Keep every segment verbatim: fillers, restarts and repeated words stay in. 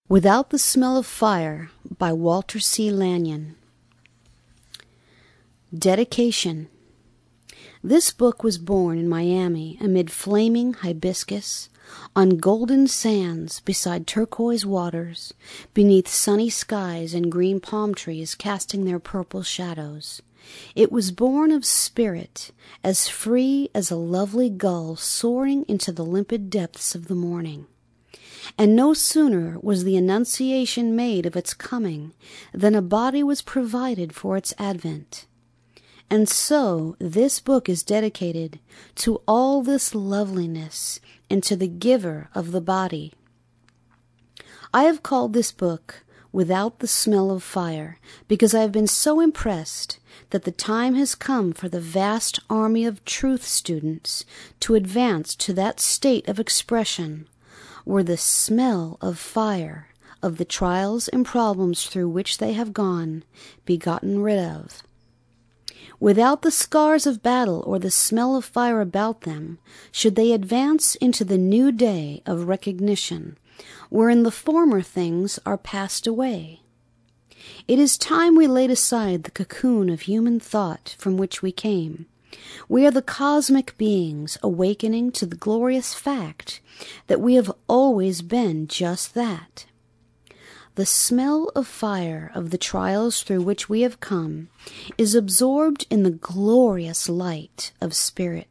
Without the Smell of Fire by Walter C. Lanyon. Dedication. This book was born in Miami amid flaming hibiscus, on golden sands beside turquoise waters, beneath sunny skies and green palm trees casting their purple shadows. It was born of spirit, as free as a lovely gull soaring into the limpid depths of the morning. And no sooner was the annunciation made of its coming than a body was provided for its advent. And so this book is dedicated to all this loveliness and to the giver of the body. I have called this book Without the Smell of Fire because I have been so impressed that the time has come for the vast army of truth students to advance to that state of expression where the smell of fire of the trials and problems through which they have gone be gotten rid of. Without the scars of battle or the smell of fire about them, should they advance into the new day of recognition, wherein the former things are passed away. It is time we laid aside the cocoon of human thought from which we came. We are the cosmic beings awakening to the glorious fact that we have always been just that. The smell of fire of the trials through which we have come is absorbed in the glorious light of spirit.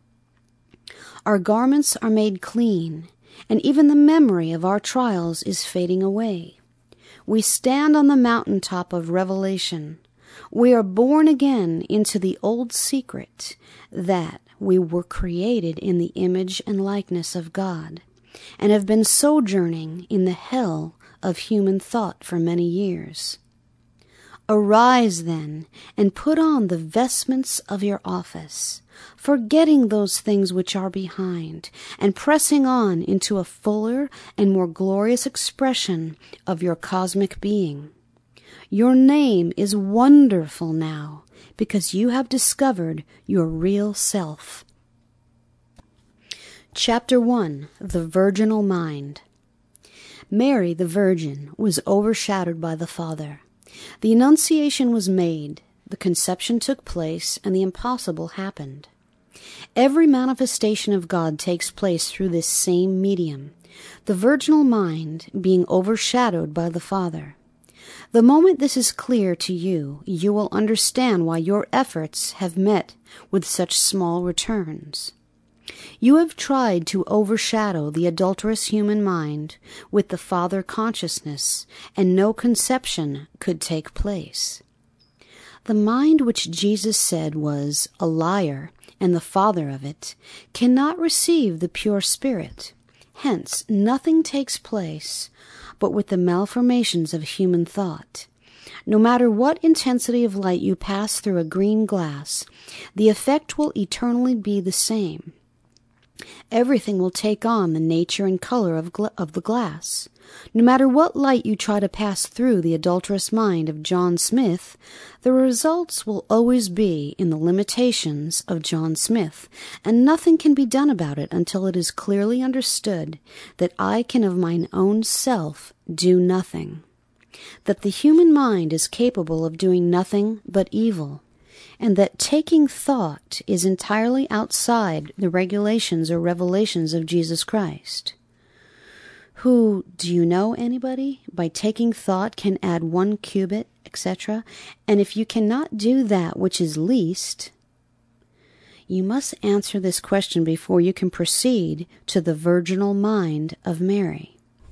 Our garments are made clean, and even the memory of our trials is fading away. We stand on the mountaintop of revelation. We are born again into the old secret that we were created in the image and likeness of God, and have been sojourning in the hell of human thought for many years. Arise, then, and put on the vestments of your office, forgetting those things which are behind, and pressing on into a fuller and more glorious expression of your cosmic being. Your name is wonderful now, because you have discovered your real self. Chapter one. The Virginal Mind. Mary, the Virgin, was overshadowed by the Father. The Annunciation was made, the conception took place, and the impossible happened. Every manifestation of God takes place through this same medium, the virginal mind being overshadowed by the Father. The moment this is clear to you, you will understand why your efforts have met with such small returns. You have tried to overshadow the adulterous human mind with the Father consciousness, and no conception could take place. The mind which Jesus said was a liar and the father of it cannot receive the pure spirit. Hence, nothing takes place but with the malformations of human thought. No matter what intensity of light you pass through a green glass, the effect will eternally be the same. Everything will take on the nature and color of, gla- of the glass. No matter what light you try to pass through the adulterous mind of John Smith, the results will always be in the limitations of John Smith, and nothing can be done about it until it is clearly understood that I can of mine own self do nothing, that the human mind is capable of doing nothing but evil, and that taking thought is entirely outside the regulations or revelations of Jesus Christ, who, do you know anybody, by taking thought can add one cubit, et cetera, and if you cannot do that which is least, you must answer this question before you can proceed to the virginal mind of Mary.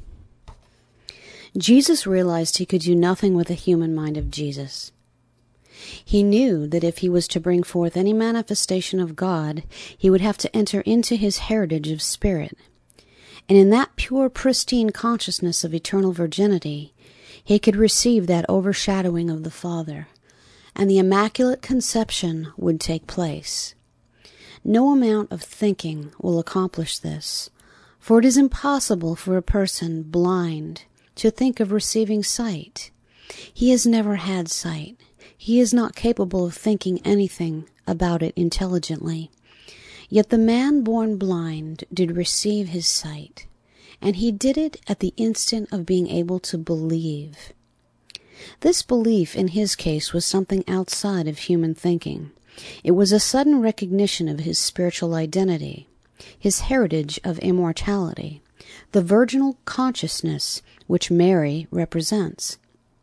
Jesus realized he could do nothing with the human mind of Jesus. He knew that if he was to bring forth any manifestation of God, he would have to enter into his heritage of spirit. And in that pure, pristine consciousness of eternal virginity, he could receive that overshadowing of the Father, and the Immaculate Conception would take place. No amount of thinking will accomplish this, for it is impossible for a person blind to think of receiving sight. He has never had sight. He is not capable of thinking anything about it intelligently. Yet the man born blind did receive his sight, and he did it at the instant of being able to believe. This belief in his case was something outside of human thinking. It was a sudden recognition of his spiritual identity, his heritage of immortality, the virginal consciousness which Mary represents.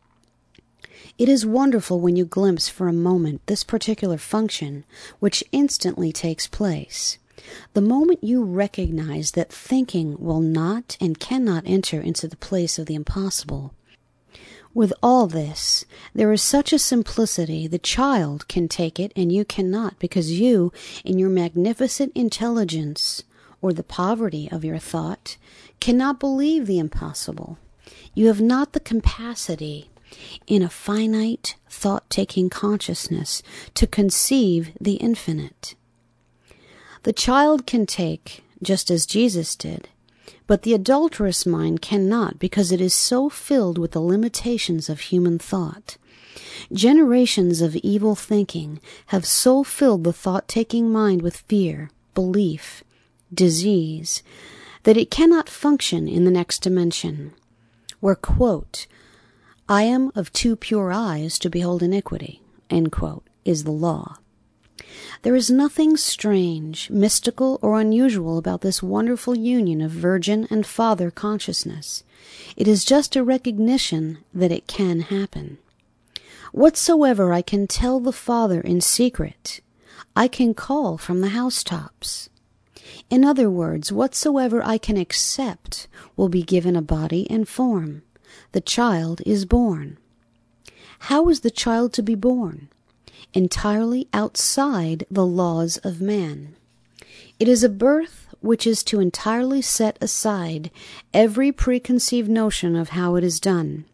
It is wonderful when you glimpse for a moment this particular function which instantly takes place. The moment you recognize that thinking will not and cannot enter into the place of the impossible. With all this, there is such a simplicity, the child can take it and you cannot, because you, in your magnificent intelligence, or the poverty of your thought, cannot believe the impossible. You have not the capacity in a finite, thought-taking consciousness to conceive the infinite. The child can take, just as Jesus did, but the adulterous mind cannot, because it is so filled with the limitations of human thought. Generations of evil thinking have so filled the thought-taking mind with fear, belief, disease, that it cannot function in the next dimension, where, quote, I am of too pure eyes to behold iniquity, end quote, is the law. There is nothing strange, mystical, or unusual about this wonderful union of virgin and father consciousness. It is just a recognition that it can happen. Whatsoever I can tell the Father in secret, I can call from the housetops. In other words, whatsoever I can accept will be given a body and form. The child is born. How is the child to be born? Entirely outside the laws of man. It is a birth which is to entirely set aside every preconceived notion of how it is done.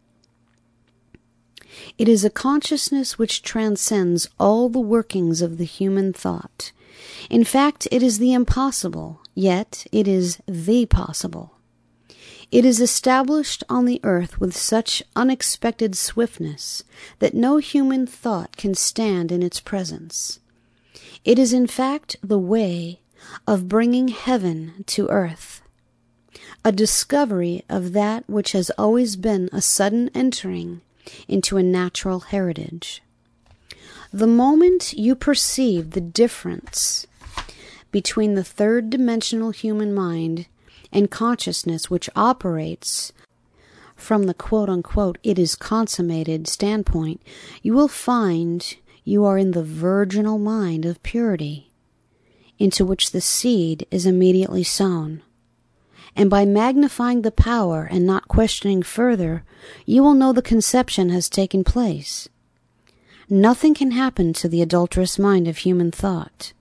It is a consciousness which transcends all the workings of the human thought. In fact, it is the impossible, yet it is the possible. It is established on the earth with such unexpected swiftness that no human thought can stand in its presence. It is in fact the way of bringing heaven to earth, a discovery of that which has always been a sudden entering into a natural heritage. The moment you perceive the difference between the third-dimensional human mind and consciousness which operates from the quote-unquote it is consummated standpoint, you will find you are in the virginal mind of purity, into which the seed is immediately sown. And by magnifying the power and not questioning further, you will know the conception has taken place. Nothing can happen to the adulterous mind of human thought.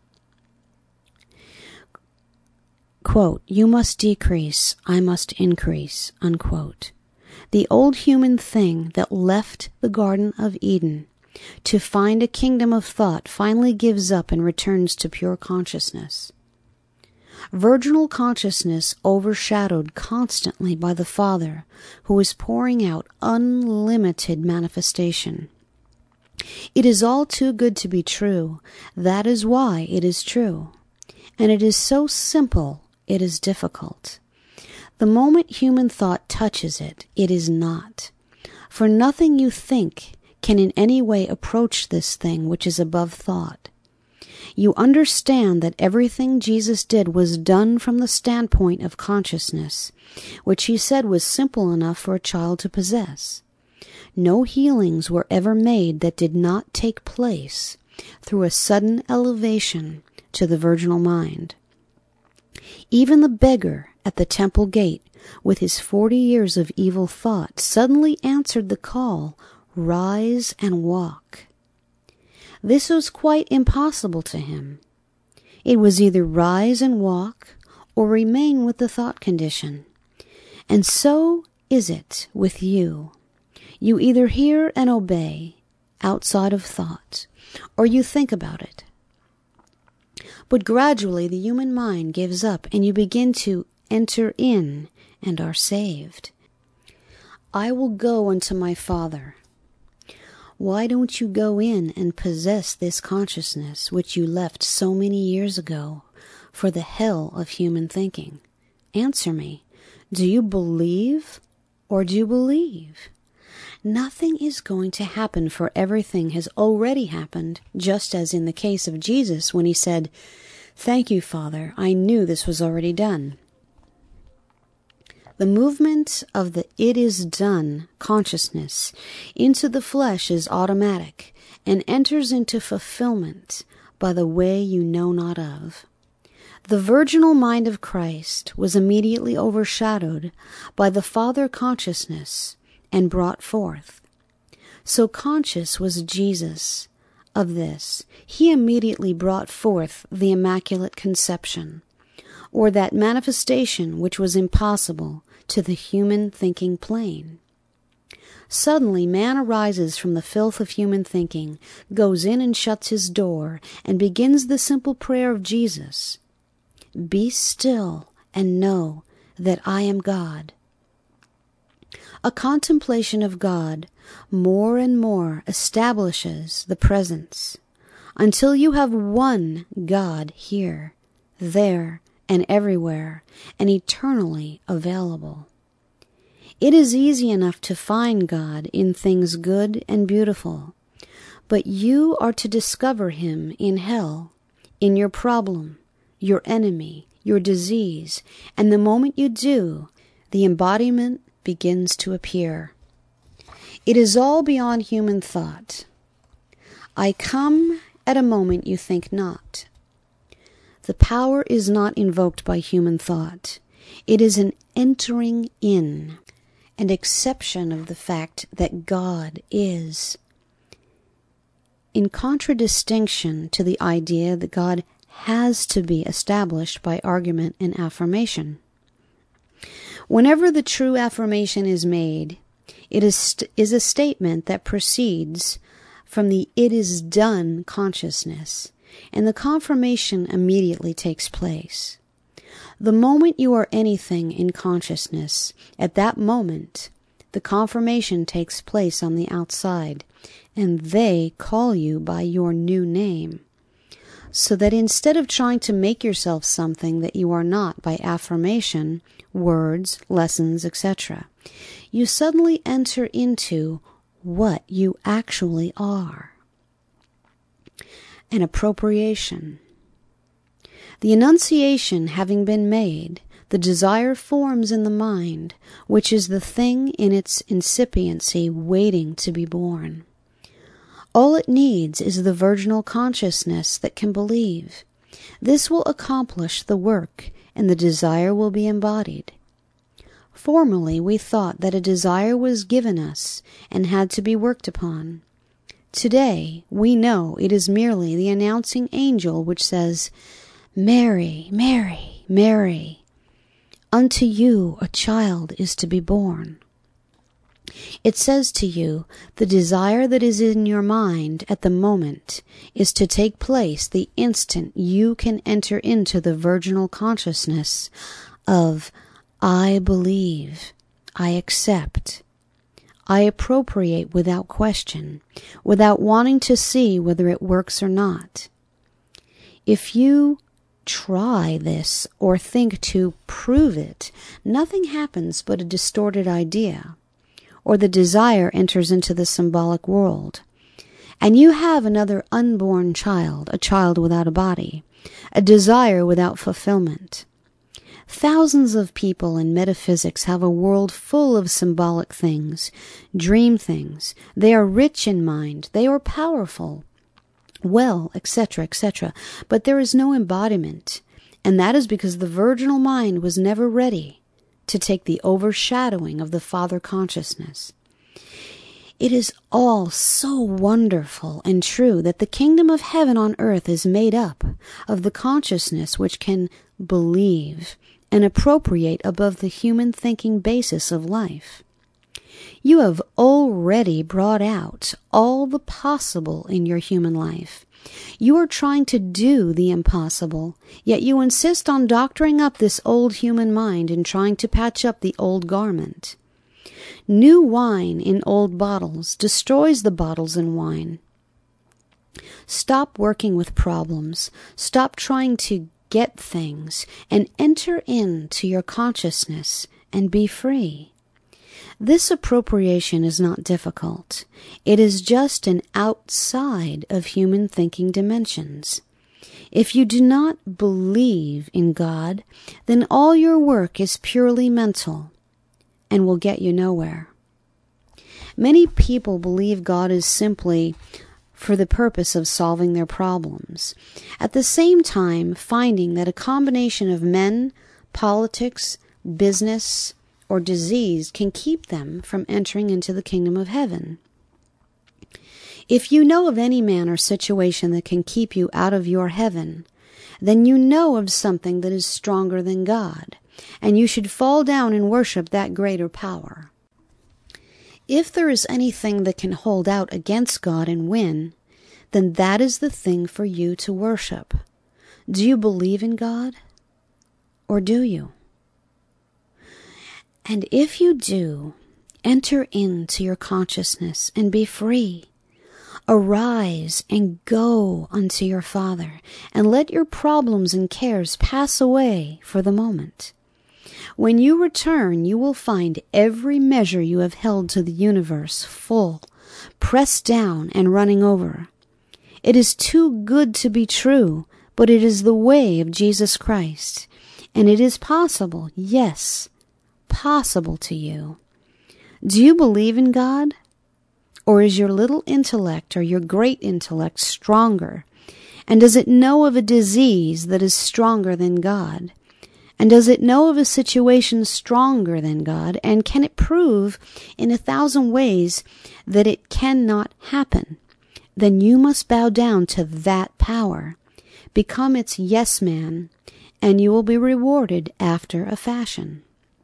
Quote, you must decrease, I must increase, unquote. The old human thing that left the Garden of Eden to find a kingdom of thought finally gives up and returns to pure consciousness. Virginal consciousness overshadowed constantly by the Father, who is pouring out unlimited manifestation. It is all too good to be true. That is why it is true. And it is so simple, it is difficult. The moment human thought touches it, it is not. For nothing you think can in any way approach this thing which is above thought. You understand that everything Jesus did was done from the standpoint of consciousness, which he said was simple enough for a child to possess. No healings were ever made that did not take place through a sudden elevation to the virginal mind. Even the beggar at the temple gate, with his forty years of evil thought, suddenly answered the call, rise and walk. This was quite impossible to him. It was either rise and walk or remain with the thought condition. And so is it with you. You either hear and obey outside of thought, or you think about it. But gradually the human mind gives up and you begin to enter in and are saved. I will go unto my Father. Why don't you go in and possess this consciousness which you left so many years ago for the hell of human thinking? Answer me. Do you believe or do you believe? Nothing is going to happen, for everything has already happened, just as in the case of Jesus when he said, "Thank you, Father, I knew this was already done." The movement of the "it is done" consciousness into the flesh is automatic and enters into fulfillment by the way you know not of. The virginal mind of Christ was immediately overshadowed by the Father consciousness and brought forth. So conscious was Jesus of this, he immediately brought forth the Immaculate Conception, or that manifestation which was impossible to the human thinking plane. Suddenly man arises from the filth of human thinking, goes in and shuts his door, and begins the simple prayer of Jesus, "Be still and know that I am God." A contemplation of God more and more establishes the presence, until you have one God here, there, and everywhere, and eternally available. It is easy enough to find God in things good and beautiful, but you are to discover him in hell, in your problem, your enemy, your disease, and the moment you do, the embodiment begins to appear. It is all beyond human thought. I come at a moment you think not. The power is not invoked by human thought. It is an entering in and acceptance of the fact that God is, in contradistinction to the idea that God has to be established by argument and affirmation. Whenever the true affirmation is made, it is, st- is a statement that proceeds from the "it is done" consciousness, and the confirmation immediately takes place. The moment you are anything in consciousness, at that moment, the confirmation takes place on the outside, and they call you by your new name. So that instead of trying to make yourself something that you are not by affirmation, words, lessons, et cetera, you suddenly enter into what you actually are. An appropriation. The enunciation having been made, the desire forms in the mind, which is the thing in its incipiency waiting to be born. All it needs is the virginal consciousness that can believe. This will accomplish the work, and the desire will be embodied. Formerly we thought that a desire was given us and had to be worked upon. Today we know it is merely the announcing angel which says, "Mary, Mary, Mary, unto you a child is to be born." It says to you, the desire that is in your mind at the moment is to take place the instant you can enter into the virginal consciousness of, I believe, I accept, I appropriate without question, without wanting to see whether it works or not. If you try this or think to prove it, nothing happens but a distorted idea, or the desire enters into the symbolic world, and you have another unborn child, a child without a body, a desire without fulfillment. Thousands of people in metaphysics have a world full of symbolic things, dream things. They are rich in mind. They are powerful, well, et cetera, et cetera. But there is no embodiment, and that is because the virginal mind was never ready to take the overshadowing of the Father consciousness. It is all so wonderful and true that the kingdom of heaven on earth is made up of the consciousness which can believe and appropriate above the human thinking basis of life. You have already brought out all the possible in your human life. You are trying to do the impossible, yet you insist on doctoring up this old human mind and trying to patch up the old garment. New wine in old bottles destroys the bottles in wine. Stop working with problems. Stop trying to get things and enter into your consciousness and be free. This appropriation is not difficult. It is just an outside of human thinking dimensions. If you do not believe in God, then all your work is purely mental and will get you nowhere. Many people believe God is simply for the purpose of solving their problems, at the same time finding that a combination of men, politics, business, or disease can keep them from entering into the kingdom of heaven. If you know of any man or situation that can keep you out of your heaven, then you know of something that is stronger than God, and you should fall down and worship that greater power. If there is anything that can hold out against God and win, then that is the thing for you to worship. Do you believe in God? Or do you? And if you do, enter into your consciousness and be free. Arise and go unto your Father, and let your problems and cares pass away for the moment. When you return, you will find every measure you have held to the universe full, pressed down and running over. It is too good to be true, but it is the way of Jesus Christ, and it is possible, yes, possible to you. Do you believe in God? Or is your little intellect or your great intellect stronger? And does it know of a disease that is stronger than God? And does it know of a situation stronger than God? And can it prove in a thousand ways that it cannot happen? Then you must bow down to that power. Become its yes man, and you will be rewarded after a fashion.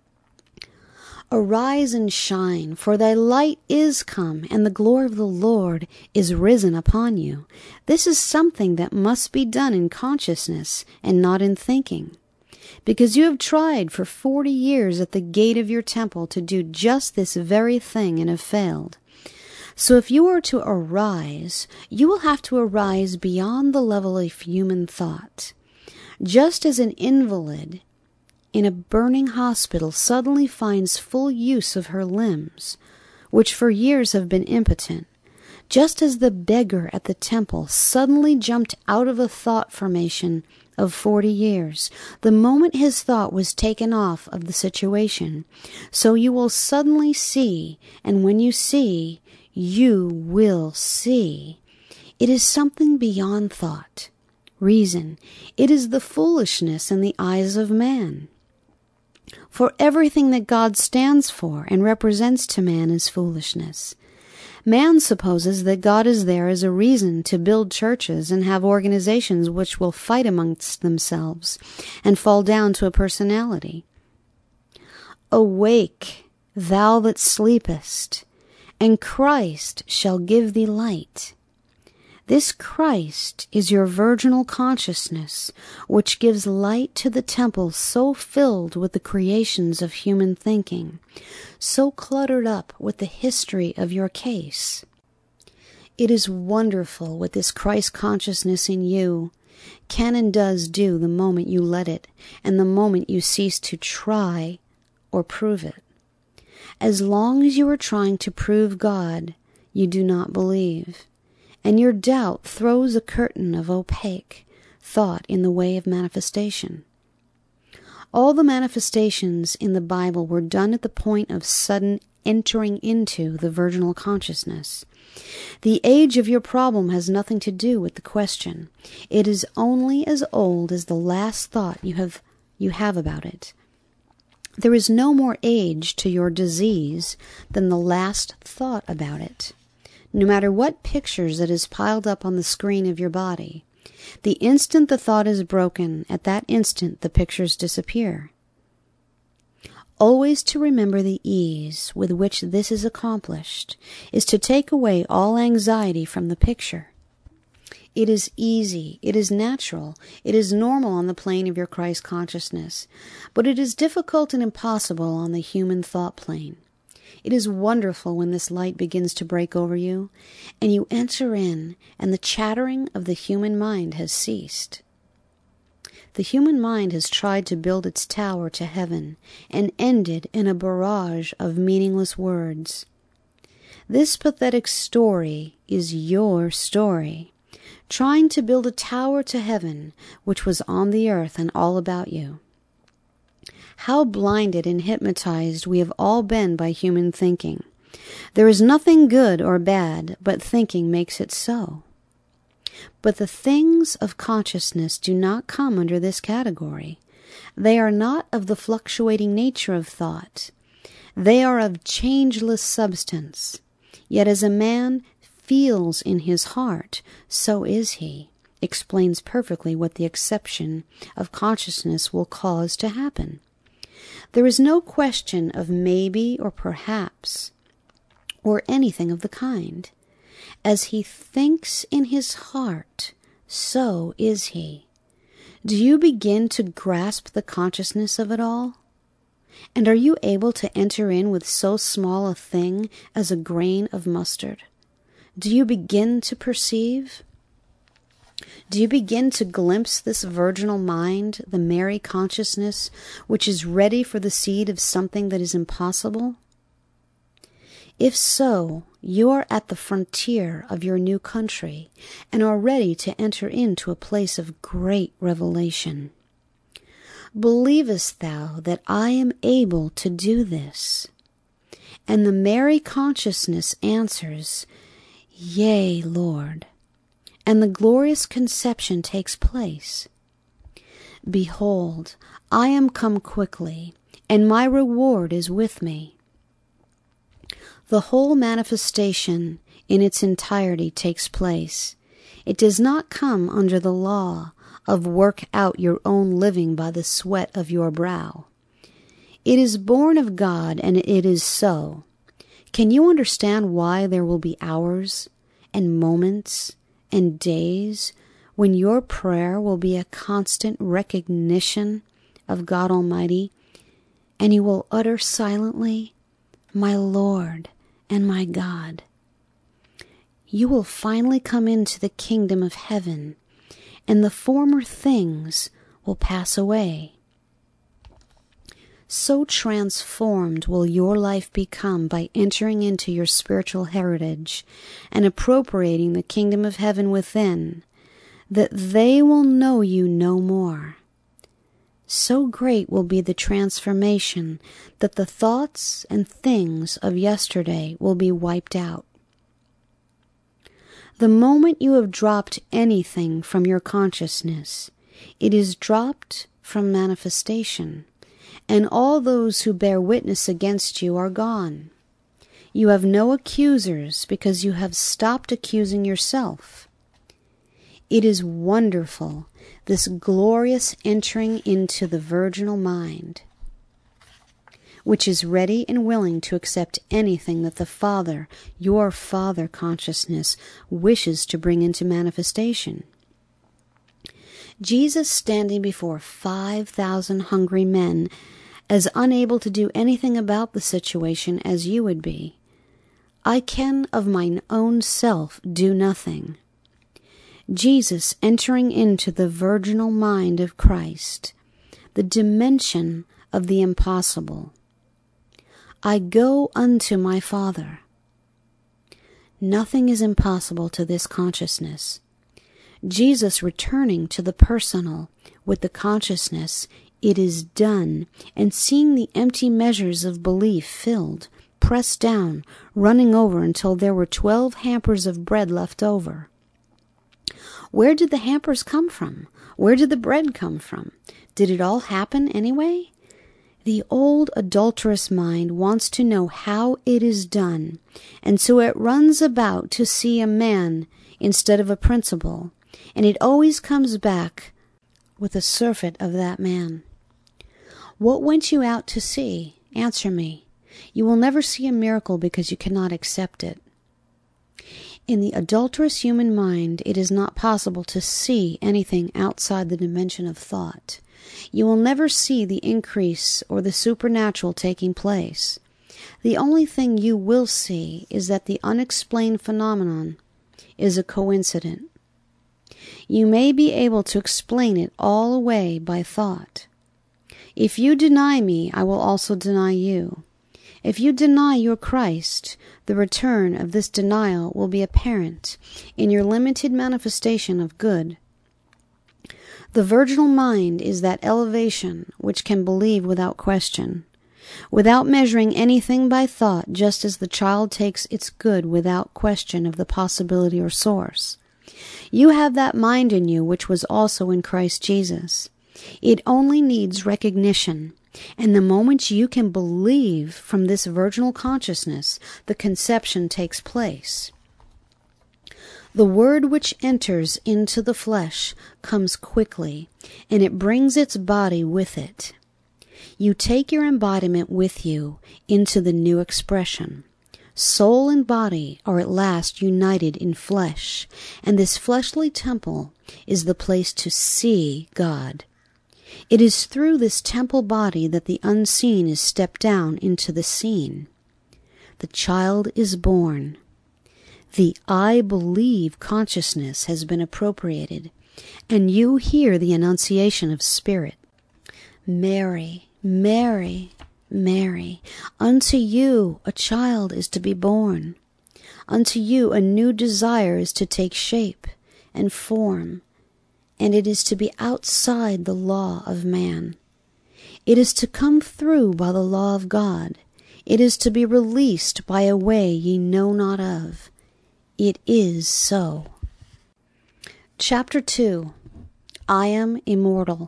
Arise and shine, for thy light is come, and the glory of the Lord is risen upon you. This is something that must be done in consciousness and not in thinking. Because you have tried for forty years at the gate of your temple to do just this very thing and have failed. So if you are to arise, you will have to arise beyond the level of human thought. Just as an invalid in a burning hospital suddenly finds full use of her limbs, which for years have been impotent, just as the beggar at the temple suddenly jumped out of a thought formation of forty years, the moment his thought was taken off of the situation, so you will suddenly see, and when you see, you will see. It is something beyond thought, reason. It is the foolishness in the eyes of man. For everything that God stands for and represents to man is foolishness. Man supposes that God is there as a reason to build churches and have organizations which will fight amongst themselves and fall down to a personality. Awake, thou that sleepest, and Christ shall give thee light. This Christ is your virginal consciousness, which gives light to the temple so filled with the creations of human thinking, so cluttered up with the history of your case. It is wonderful what this Christ consciousness in you can and does do the moment you let it, and the moment you cease to try or prove it. As long as you are trying to prove God, you do not believe. And your doubt throws a curtain of opaque thought in the way of manifestation. All the manifestations in the Bible were done at the point of sudden entering into the virginal consciousness. The age of your problem has nothing to do with the question. It is only as old as the last thought you have, you have about it. There is no more age to your disease than the last thought about it. No matter what pictures it is piled up on the screen of your body, the instant the thought is broken, at that instant the pictures disappear. Always to remember the ease with which this is accomplished is to take away all anxiety from the picture. It is easy, it is natural, it is normal on the plane of your Christ consciousness, but it is difficult and impossible on the human thought plane. It is wonderful when this light begins to break over you, and you enter in, and the chattering of the human mind has ceased. The human mind has tried to build its tower to heaven and ended in a barrage of meaningless words. This pathetic story is your story, trying to build a tower to heaven which was on the earth and all about you. How blinded and hypnotized we have all been by human thinking. There is nothing good or bad, but thinking makes it so. But the things of consciousness do not come under this category. They are not of the fluctuating nature of thought. They are of changeless substance. Yet as a man feels in his heart, so is he, explains perfectly what the exception of consciousness will cause to happen. There is no question of maybe or perhaps, or anything of the kind. As he thinks in his heart, so is he. Do you begin to grasp the consciousness of it all? And are you able to enter in with so small a thing as a grain of mustard? Do you begin to perceive? Do you begin to glimpse this virginal mind, the Mary consciousness, which is ready for the seed of something that is impossible? If so, you are at the frontier of your new country and are ready to enter into a place of great revelation. Believest thou that I am able to do this? And the Mary consciousness answers, Yea, Lord. And the glorious conception takes place. Behold, I am come quickly, and my reward is with me. The whole manifestation in its entirety takes place. It does not come under the law of work out your own living by the sweat of your brow. It is born of God, and it is so. Can you understand why there will be hours and moments and days when your prayer will be a constant recognition of God Almighty, and you will utter silently, My Lord and my God? You will finally come into the kingdom of heaven, and the former things will pass away. So transformed will your life become by entering into your spiritual heritage and appropriating the kingdom of heaven within, that they will know you no more. So great will be the transformation that the thoughts and things of yesterday will be wiped out. The moment you have dropped anything from your consciousness, it is dropped from manifestation, and all those who bear witness against you are gone. You have no accusers because you have stopped accusing yourself. It is wonderful, this glorious entering into the virginal mind, which is ready and willing to accept anything that the Father, your Father consciousness, wishes to bring into manifestation. Jesus standing before five thousand hungry men, as unable to do anything about the situation as you would be. I can of mine own self do nothing. Jesus entering into the virginal mind of Christ, the dimension of the impossible. I go unto my Father. Nothing is impossible to this consciousness. Jesus returning to the personal with the consciousness, it is done, and seeing the empty measures of belief filled, pressed down, running over until there were twelve hampers of bread left over. Where did the hampers come from? Where did the bread come from? Did it all happen anyway? The old adulterous mind wants to know how it is done, and so it runs about to see a man instead of a principle, and it always comes back with a surfeit of that man. What went you out to see? Answer me. You will never see a miracle because you cannot accept it. In the adulterous human mind, it is not possible to see anything outside the dimension of thought. You will never see the increase or the supernatural taking place. The only thing you will see is that the unexplained phenomenon is a coincidence. You may be able to explain it all away by thought. If you deny me, I will also deny you. If you deny your Christ, the return of this denial will be apparent in your limited manifestation of good. The virginal mind is that elevation which can believe without question, without measuring anything by thought, just as the child takes its good without question of the possibility or source. You have that mind in you which was also in Christ Jesus. It only needs recognition, and the moment you can believe from this virginal consciousness, the conception takes place. The word which enters into the flesh comes quickly, and it brings its body with it. You take your embodiment with you into the new expression. Soul and body are at last united in flesh, and this fleshly temple is the place to see God. It is through this temple body that the unseen is stepped down into the seen. The child is born. The I believe consciousness has been appropriated, and you hear the annunciation of Spirit. Mary, Mary, Mary, unto you a child is to be born. Unto you a new desire is to take shape and form, and it is to be outside the law of man. It is to come through by the law of God. It is to be released by a way ye know not of. It is so. Chapter two. I am immortal.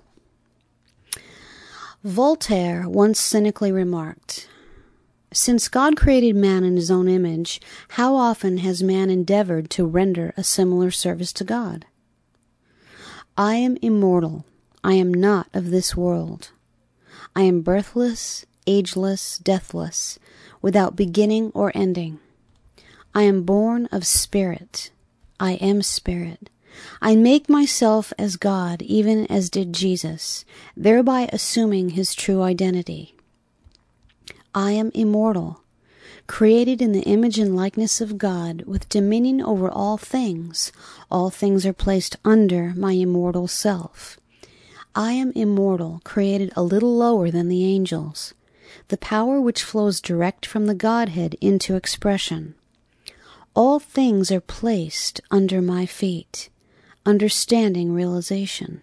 Voltaire once cynically remarked, "Since God created man in his own image, how often has man endeavored to render a similar service to God? I am immortal. I am not of this world. I am birthless, ageless, deathless, without beginning or ending. I am born of spirit. I am spirit. I make myself as God, even as did Jesus, thereby assuming his true identity. I am immortal, created in the image and likeness of God, with dominion over all things. All things are placed under my immortal self. I am immortal, created a little lower than the angels, the power which flows direct from the Godhead into expression. All things are placed under my feet, understanding realization.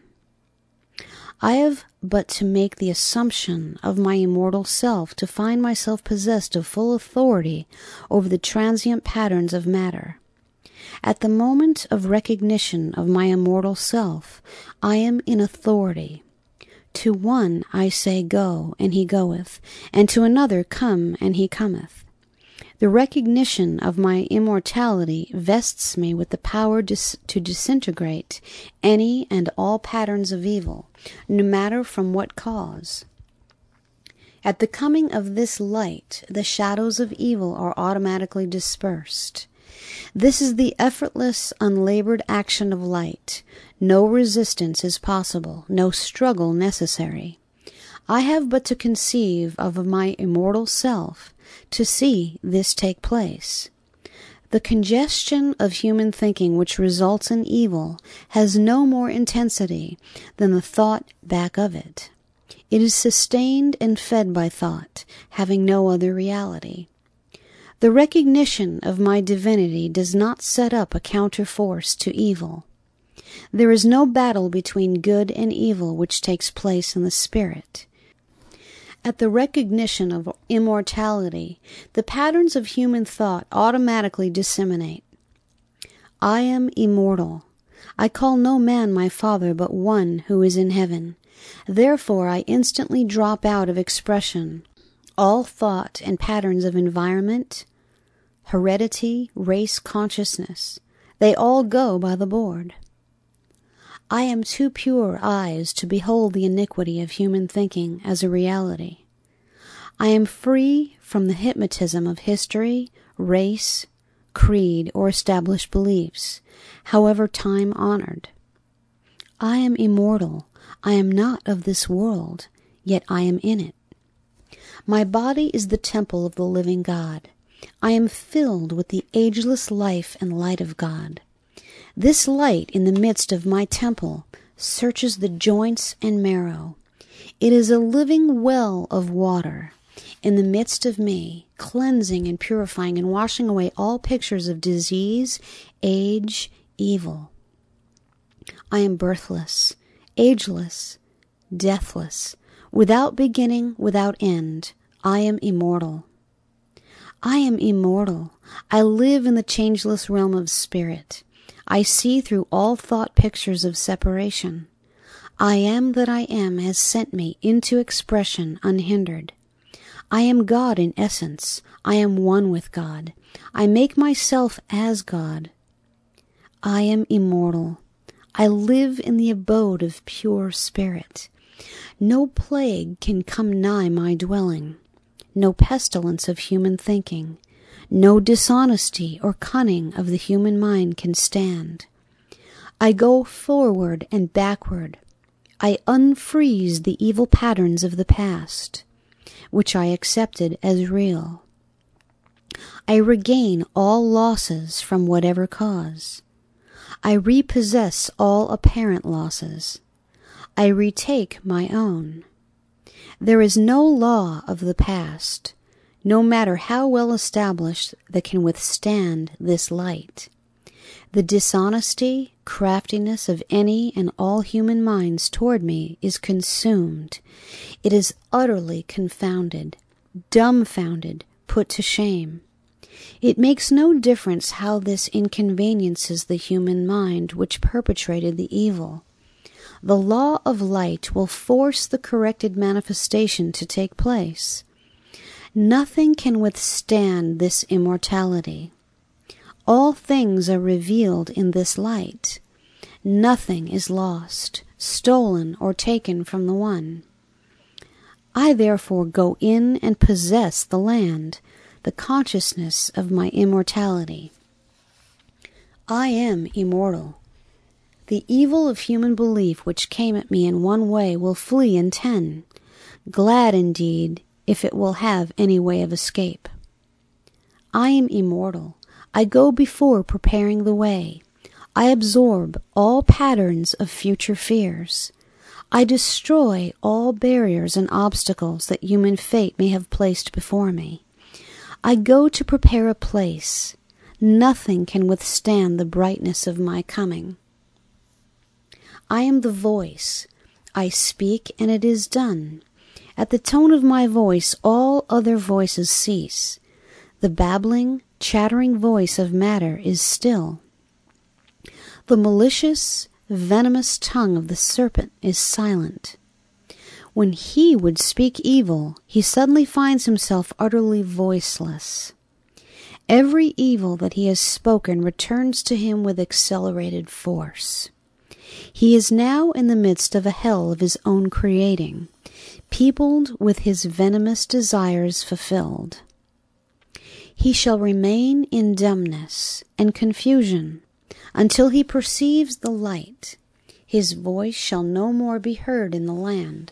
I have but to make the assumption of my immortal self to find myself possessed of full authority over the transient patterns of matter. At the moment of recognition of my immortal self, I am in authority. To one I say go, and he goeth, and to another come, and he cometh. The recognition of my immortality vests me with the power dis- to disintegrate any and all patterns of evil, no matter from what cause. At the coming of this light, the shadows of evil are automatically dispersed. This is the effortless, unlabored action of light. No resistance is possible, no struggle necessary. I have but to conceive of my immortal self to see this take place. The congestion of human thinking which results in evil has no more intensity than the thought back of it. It is sustained and fed by thought, having no other reality. The recognition of my divinity does not set up a counterforce to evil. There is no battle between good and evil which takes place in the spirit. At the recognition of immortality, the patterns of human thought automatically disseminate. I am immortal. I call no man my father but one who is in heaven. Therefore I instantly drop out of expression all thought and patterns of environment, heredity, race consciousness. They all go by the board. I am too pure eyes to behold the iniquity of human thinking as a reality. I am free from the hypnotism of history, race, creed, or established beliefs, however time-honored. I am immortal. I am not of this world, yet I am in it. My body is the temple of the living God. I am filled with the ageless life and light of God. This light in the midst of my temple searches the joints and marrow. It is a living well of water in the midst of me, cleansing and purifying and washing away all pictures of disease, age, evil. I am birthless, ageless, deathless, without beginning, without end. I am immortal. I am immortal. I live in the changeless realm of spirit. I see through all thought pictures of separation. I am that I am has sent me into expression unhindered. I am God in essence. I am one with God. I make myself as God. I am immortal. I live in the abode of pure spirit. No plague can come nigh my dwelling, no pestilence of human thinking, no dishonesty or cunning of the human mind can stand. I go forward and backward. I unfreeze the evil patterns of the past, which I accepted as real. I regain all losses from whatever cause. I repossess all apparent losses. I retake my own. There is no law of the past, no matter how well established, that can withstand this light. The dishonesty, craftiness of any and all human minds toward me is consumed. It is utterly confounded, dumbfounded, put to shame. It makes no difference how this inconveniences the human mind which perpetrated the evil. The law of light will force the corrected manifestation to take place. Nothing can withstand this immortality. All things are revealed in this light. Nothing is lost, stolen, or taken from the one. I therefore go in and possess the land, the consciousness of my immortality. I am immortal. The evil of human belief which came at me in one way will flee in ten, glad indeed if it will have any way of escape. I am immortal. I go before preparing the way. I absorb all patterns of future fears. I destroy all barriers and obstacles that human fate may have placed before me. I go to prepare a place. Nothing can withstand the brightness of my coming. I am the voice. I speak, and it is done. At the tone of my voice, all other voices cease. The babbling, chattering voice of matter is still. The malicious, venomous tongue of the serpent is silent. When he would speak evil, he suddenly finds himself utterly voiceless. Every evil that he has spoken returns to him with accelerated force. He is now in the midst of a hell of his own creating, peopled with his venomous desires fulfilled. He shall remain in dumbness and confusion until he perceives the light. His voice shall no more be heard in the land.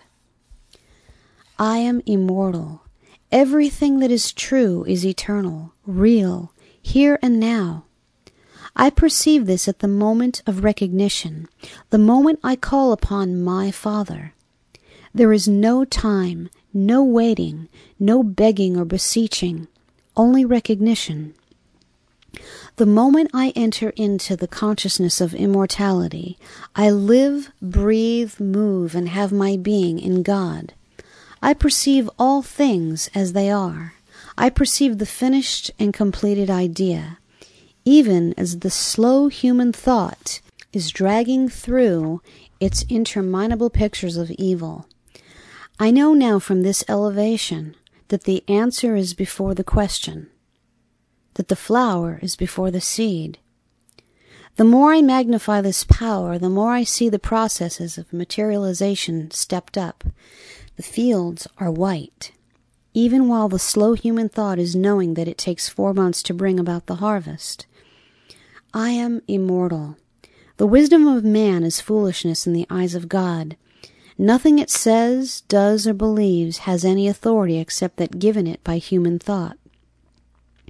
I am immortal. Everything that is true is eternal, real, here and now. I perceive this at the moment of recognition, the moment I call upon my Father. There is no time, no waiting, no begging or beseeching, only recognition. The moment I enter into the consciousness of immortality, I live, breathe, move, and have my being in God. I perceive all things as they are. I perceive the finished and completed idea, even as the slow human thought is dragging through its interminable pictures of evil. I know now from this elevation that the answer is before the question, that the flower is before the seed. The more I magnify this power, the more I see the processes of materialization stepped up. The fields are white, even while the slow human thought is knowing that it takes four months to bring about the harvest. I am immortal. The wisdom of man is foolishness in the eyes of God. Nothing it says, does, or believes has any authority except that given it by human thought.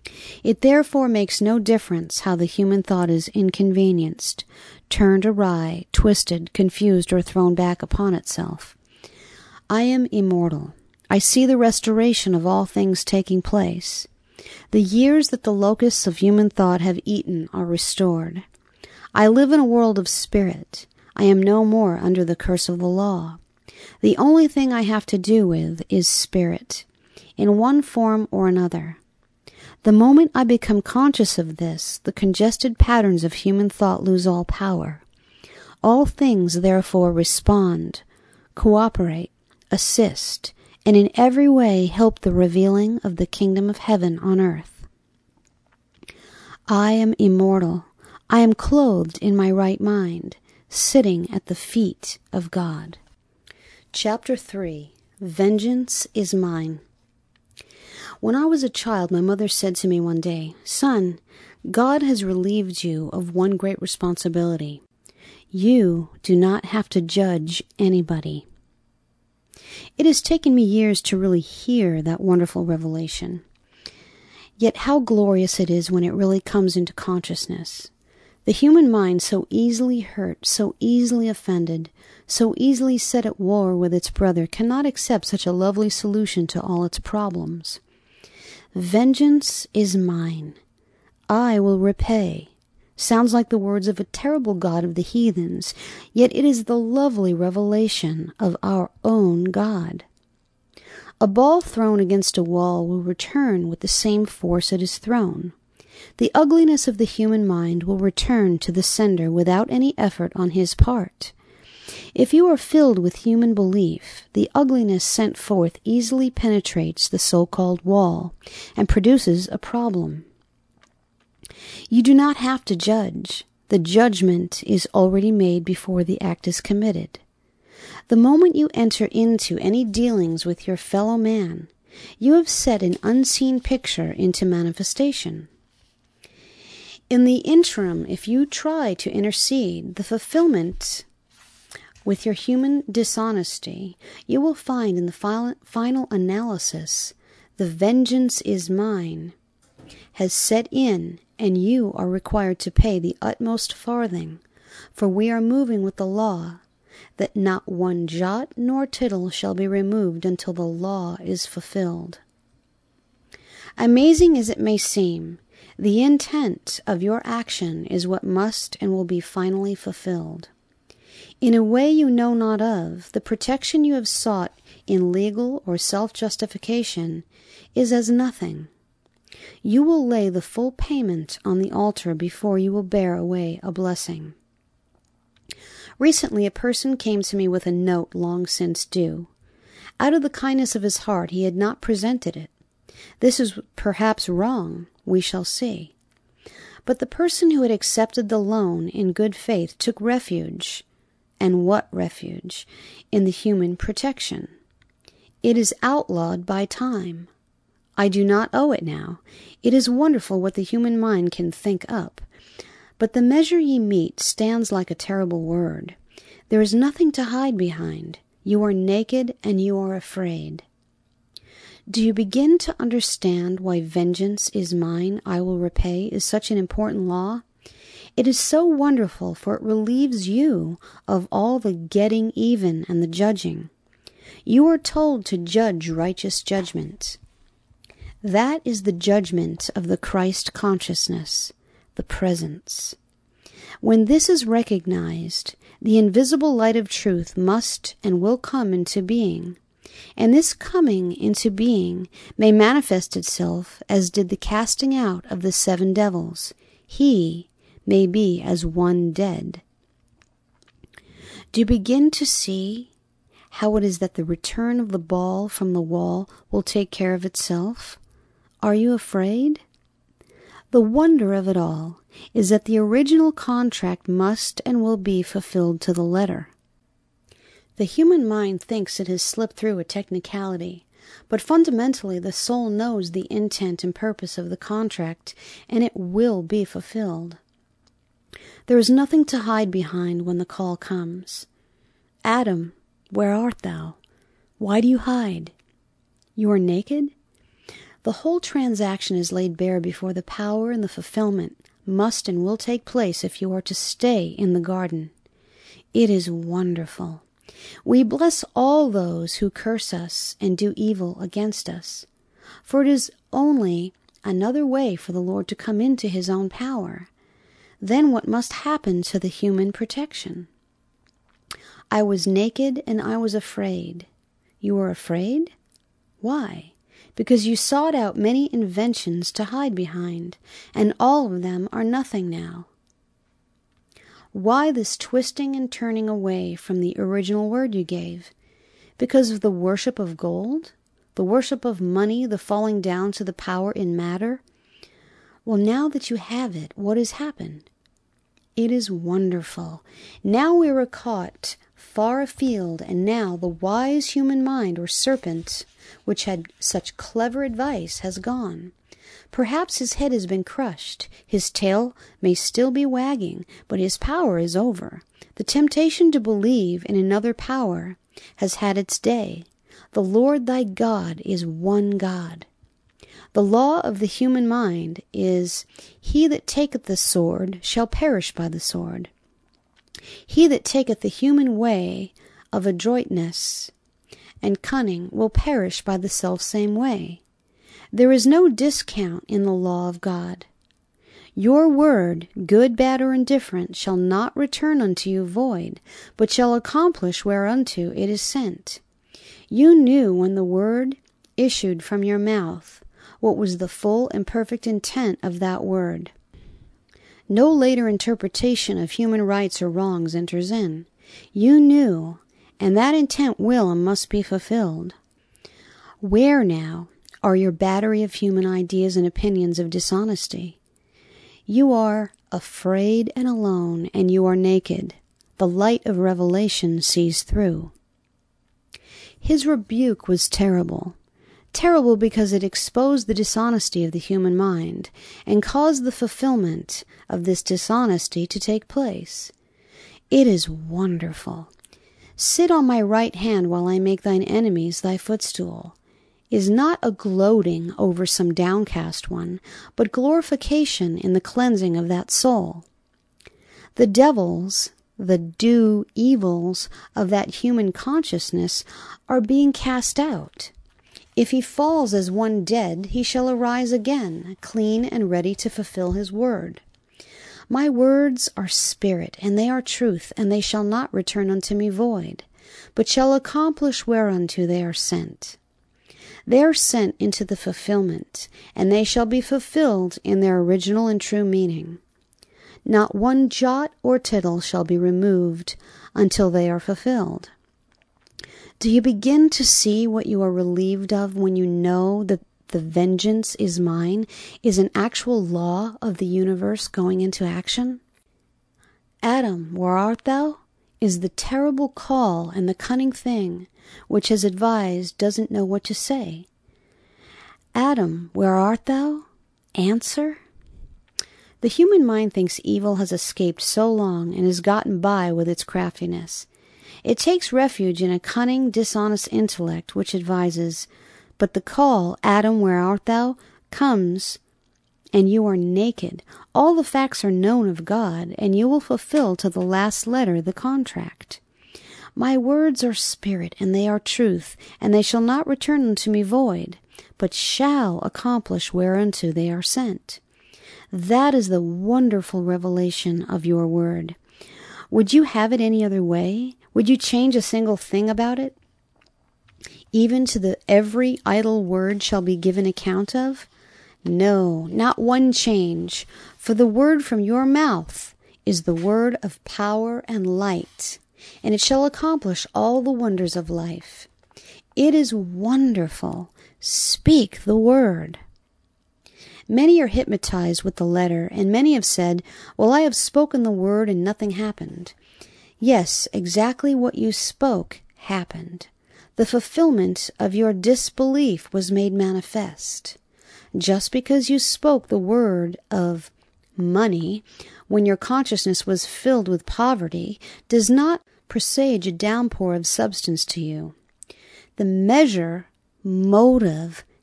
It therefore makes no difference how the human thought is inconvenienced, turned awry, twisted, confused, or thrown back upon itself. I am immortal. I see the restoration of all things taking place. The years that the locusts of human thought have eaten are restored. I live in a world of spirit. I am no more under the curse of the law. The only thing I have to do with is spirit, in one form or another. The moment I become conscious of this, the congested patterns of human thought lose all power. All things, therefore, respond, cooperate, assist, and in every way help the revealing of the kingdom of heaven on earth. I am immortal. I am clothed in my right mind, sitting at the feet of God. Chapter three. Vengeance is Mine. When I was a child, my mother said to me one day, "Son, God has relieved you of one great responsibility. You do not have to judge anybody." It has taken me years to really hear that wonderful revelation. Yet how glorious it is when it really comes into consciousness. The human mind, so easily hurt, so easily offended, so easily set at war with its brother, cannot accept such a lovely solution to all its problems. Vengeance is mine. I will repay. Sounds like the words of a terrible God of the heathens, yet it is the lovely revelation of our own God. A ball thrown against a wall will return with the same force it is thrown. The ugliness of the human mind will return to the sender without any effort on his part. If you are filled with human belief, the ugliness sent forth easily penetrates the so-called wall and produces a problem. You do not have to judge. The judgment is already made before the act is committed. The moment you enter into any dealings with your fellow man, you have set an unseen picture into manifestation. In the interim, if you try to intercede the fulfillment with your human dishonesty, you will find in the final, final analysis, the vengeance is mine, has set in, and you are required to pay the utmost farthing, for we are moving with the law, that not one jot nor tittle shall be removed until the law is fulfilled. Amazing as it may seem, the intent of your action is what must and will be finally fulfilled. In a way you know not of, the protection you have sought in legal or self-justification is as nothing. You will lay the full payment on the altar before you will bear away a blessing. Recently a person came to me with a note long since due. Out of the kindness of his heart he had not presented it. This is perhaps wrong, we shall see. But the person who had accepted the loan in good faith took refuge, and what refuge, in the human protection. It is outlawed by time. I do not owe it now. It is wonderful what the human mind can think up. But the measure ye meet stands like a terrible word. There is nothing to hide behind. You are naked and you are afraid. Do you begin to understand why vengeance is mine, I will repay is such an important law? It is so wonderful, for it relieves you of all the getting even and the judging. You are told to judge righteous judgment. That is the judgment of the Christ consciousness, the presence. When this is recognized, the invisible light of truth must and will come into being, and this coming into being may manifest itself as did the casting out of the seven devils. He may be as one dead. Do you begin to see how it is that the return of the ball from the wall will take care of itself? Are you afraid? The wonder of it all is that the original contract must and will be fulfilled to the letter. The human mind thinks it has slipped through a technicality, but fundamentally the soul knows the intent and purpose of the contract, and it will be fulfilled. There is nothing to hide behind when the call comes. Adam, where art thou? Why do you hide? You are naked? The whole transaction is laid bare before the power and the fulfillment must and will take place if you are to stay in the garden. It is wonderful. We bless all those who curse us and do evil against us, for it is only another way for the Lord to come into his own power. Then what must happen to the human protection? I was naked and I was afraid. You were afraid? Why? Because you sought out many inventions to hide behind, and all of them are nothing now. Why this twisting and turning away from the original word you gave? Because of the worship of gold? The worship of money, the falling down to the power in matter? Well, now that you have it, what has happened? It is wonderful. Now we are caught far afield, and now the wise human mind or serpent, which had such clever advice, has gone. Perhaps his head has been crushed. His tail may still be wagging, but his power is over. The temptation to believe in another power has had its day. The Lord thy God is one God. The law of the human mind is, he that taketh the sword shall perish by the sword. He that taketh the human way of adroitness and cunning will perish by the selfsame way. There is no discount in the law of God. Your word, good, bad, or indifferent, shall not return unto you void, but shall accomplish whereunto it is sent. You knew when the word issued from your mouth what was the full and perfect intent of that word. No later interpretation of human rights or wrongs enters in. You knew, and that intent will and must be fulfilled. Where now are your battery of human ideas and opinions of dishonesty? You are afraid and alone, and you are naked. The light of revelation sees through. His rebuke was terrible. Terrible because it exposed the dishonesty of the human mind and caused the fulfillment of this dishonesty to take place. It is wonderful. Sit on my right hand while I make thine enemies thy footstool is not a gloating over some downcast one, but glorification in the cleansing of that soul. The devils, the do evils of that human consciousness are being cast out. If he falls as one dead, he shall arise again, clean and ready to fulfill his word. My words are spirit, and they are truth, and they shall not return unto me void, but shall accomplish whereunto they are sent. They are sent into the fulfillment, and they shall be fulfilled in their original and true meaning. Not one jot or tittle shall be removed until they are fulfilled. Do you begin to see what you are relieved of when you know that the vengeance is mine is an actual law of the universe going into action? Adam, where art thou? Is the terrible call, and the cunning thing which has advised doesn't know what to say. Adam, where art thou? Answer? The human mind thinks evil has escaped so long and has gotten by with its craftiness. It takes refuge in a cunning, dishonest intellect which advises, but the call, Adam, where art thou, comes, and you are naked. All the facts are known of God, and you will fulfill to the last letter the contract. My words are spirit, and they are truth, and they shall not return unto me void, but shall accomplish whereunto they are sent. That is the wonderful revelation of your word. Would you have it any other way? Would you change a single thing about it? Even to the every idle word shall be given account of? No, not one change, for the word from your mouth is the word of power and light, and it shall accomplish all the wonders of life. It is wonderful. Speak the word. Many are hypnotized with the letter, and many have said, well, I have spoken the word and nothing happened. Yes, exactly what you spoke happened. The fulfillment of your disbelief was made manifest. Just because you spoke the word of money when your consciousness was filled with poverty does not presage a downpour of substance to you. The measure, motive,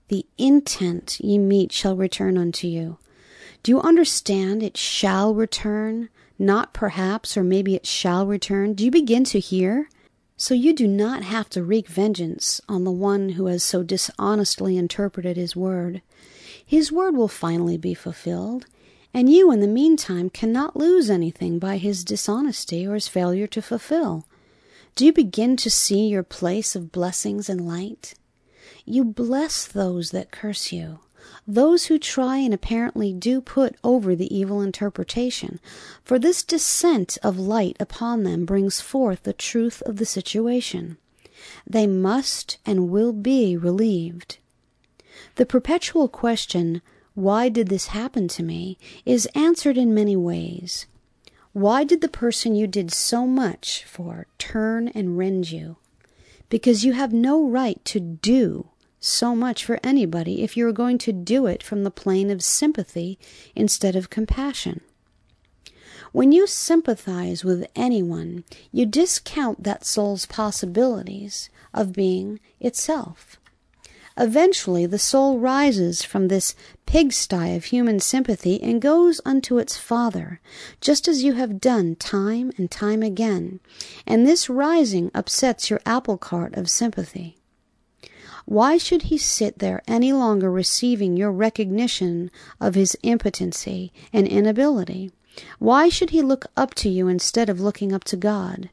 The intent ye meet shall return unto you. Do you understand? It shall return. Not perhaps, or maybe it shall return. Do you begin to hear? So you do not have to wreak vengeance on the one who has so dishonestly interpreted his word. His word will finally be fulfilled, and you in the meantime cannot lose anything by his dishonesty or his failure to fulfill. Do you begin to see your place of blessings and light? You bless those that curse you, those who try and apparently do put over the evil interpretation, for this descent of light upon them brings forth the truth of the situation. They must and will be relieved. The perpetual question, why did this happen to me, is answered in many ways. Why did the person you did so much for turn and rend you? Because you have no right to do so much for anybody if you are going to do it from the plane of sympathy instead of compassion. When you sympathize with anyone, you discount that soul's possibilities of being itself. Eventually, the soul rises from this pigsty of human sympathy and goes unto its Father, just as you have done time and time again, and this rising upsets your apple cart of sympathy. Why should he sit there any longer receiving your recognition of his impotency and inability? Why should he look up to you instead of looking up to God?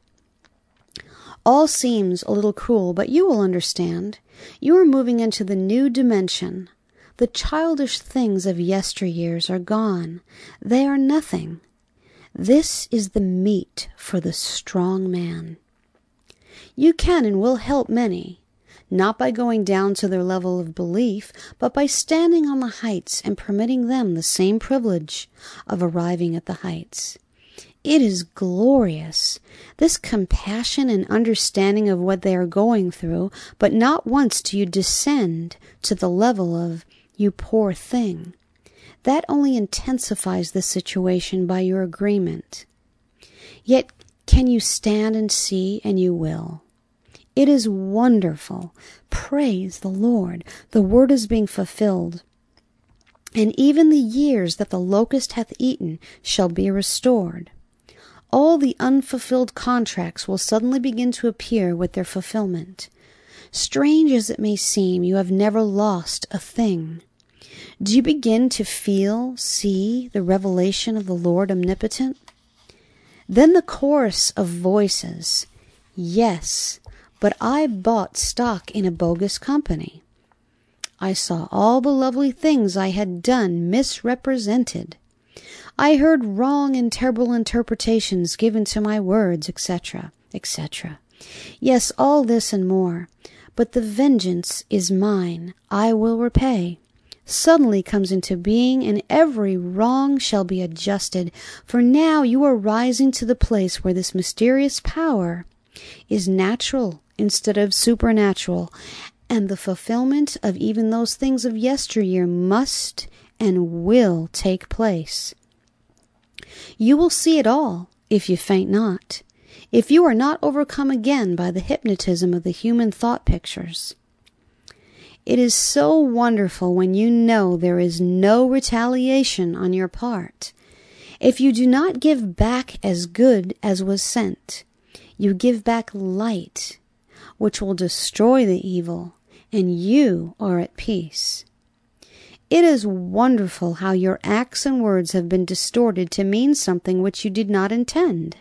All seems a little cruel, but you will understand. You are moving into the new dimension. The childish things of yesteryears are gone. They are nothing. This is the meat for the strong man. You can and will help many, not by going down to their level of belief, but by standing on the heights and permitting them the same privilege of arriving at the heights. It is glorious, this compassion and understanding of what they are going through, but not once do you descend to the level of, you poor thing. That only intensifies the situation by your agreement. Yet can you stand and see, and you will. It is wonderful. Praise the Lord. The word is being fulfilled. And even the years that the locust hath eaten shall be restored. All the unfulfilled contracts will suddenly begin to appear with their fulfillment. Strange as it may seem, you have never lost a thing. Do you begin to feel, see the revelation of the Lord omnipotent? Then the chorus of voices, yes, but I bought stock in a bogus company. I saw all the lovely things I had done misrepresented. I heard wrong and terrible interpretations given to my words, et cetera, et cetera. Yes, all this and more. But the vengeance is mine. I will repay. Suddenly comes into being, and every wrong shall be adjusted. For now you are rising to the place where this mysterious power is natural instead of supernatural, and the fulfillment of even those things of yesteryear must and will take place. You will see it all, if you faint not, if you are not overcome again by the hypnotism of the human thought pictures. It is so wonderful when you know there is no retaliation on your part. If you do not give back as good as was sent, you give back light, which will destroy the evil, and you are at peace. It is wonderful how your acts and words have been distorted to mean something which you did not intend.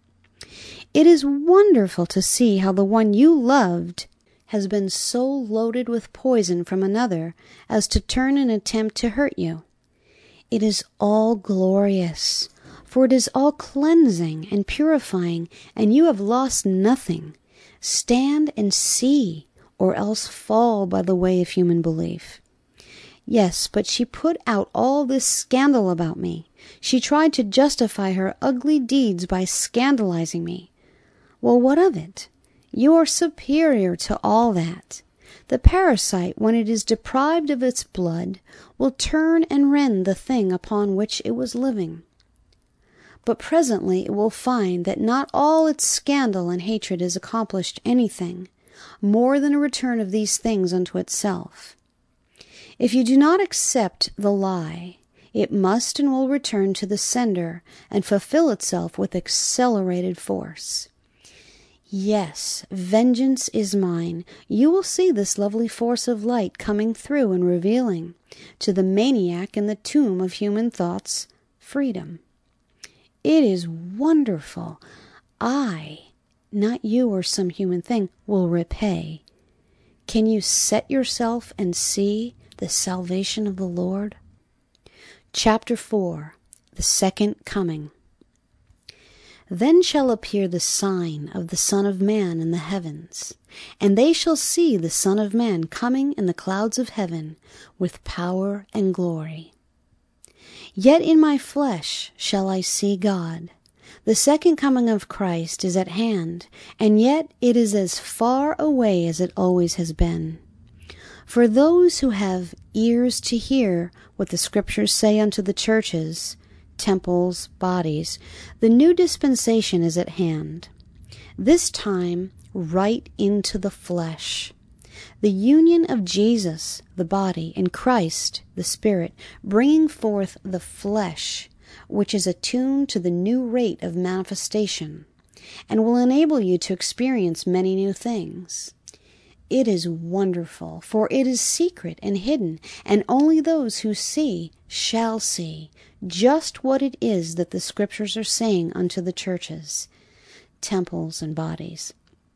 It is wonderful to see how the one you loved has been so loaded with poison from another as to turn and attempt to hurt you. It is all glorious, for it is all cleansing and purifying, and you have lost nothing. Stand and see, or else fall by the way of human belief. Yes, but she put out all this scandal about me. She tried to justify her ugly deeds by scandalizing me. Well, what of it? You are superior to all that. The parasite, when it is deprived of its blood, will turn and rend the thing upon which it was living. But presently it will find that not all its scandal and hatred has accomplished anything more than a return of these things unto itself. If you do not accept the lie, it must and will return to the sender and fulfill itself with accelerated force. Yes, vengeance is mine. You will see this lovely force of light coming through and revealing to the maniac in the tomb of human thoughts freedom. It is wonderful. I, not you or some human thing, will repay. Can you set yourself and see the salvation of the Lord? Chapter four. The Second Coming. Then shall appear the sign of the Son of Man in the heavens, and they shall see the Son of Man coming in the clouds of heaven with power and glory. Yet in my flesh shall I see God. The second coming of Christ is at hand, and yet it is as far away as it always has been. For those who have ears to hear what the Scriptures say unto the churches, temples, bodies, the new dispensation is at hand. This time, right into the flesh. The union of Jesus, the body, and Christ, the Spirit, bringing forth the flesh, which is attuned to the new rate of manifestation, and will enable you to experience many new things. It is wonderful, for it is secret and hidden, and only those who see shall see just what it is that the Scriptures are saying unto the churches, temples, and bodies.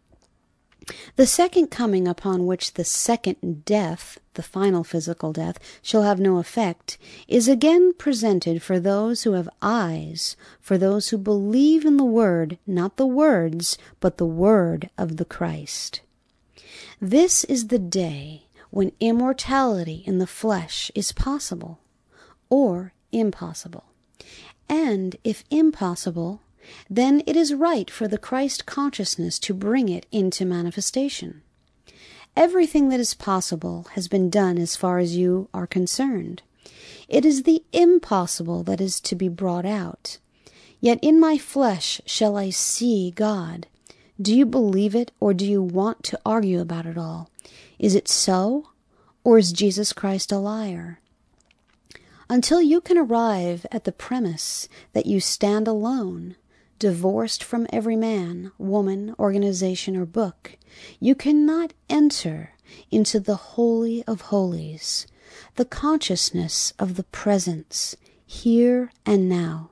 The second coming, upon which the second death, the final physical death, shall have no effect, is again presented for those who have eyes, for those who believe in the Word, not the words, but the Word of the Christ. This is the day when immortality in the flesh is possible, or impossible. And if impossible, then it is right for the Christ consciousness to bring it into manifestation. Everything that is possible has been done as far as you are concerned. It is the impossible that is to be brought out. Yet in my flesh shall I see God. Do you believe it, or do you want to argue about it all? Is it so, or is Jesus Christ a liar? Until you can arrive at the premise that you stand alone, divorced from every man, woman, organization, or book, you cannot enter into the Holy of Holies, the consciousness of the presence, here and now.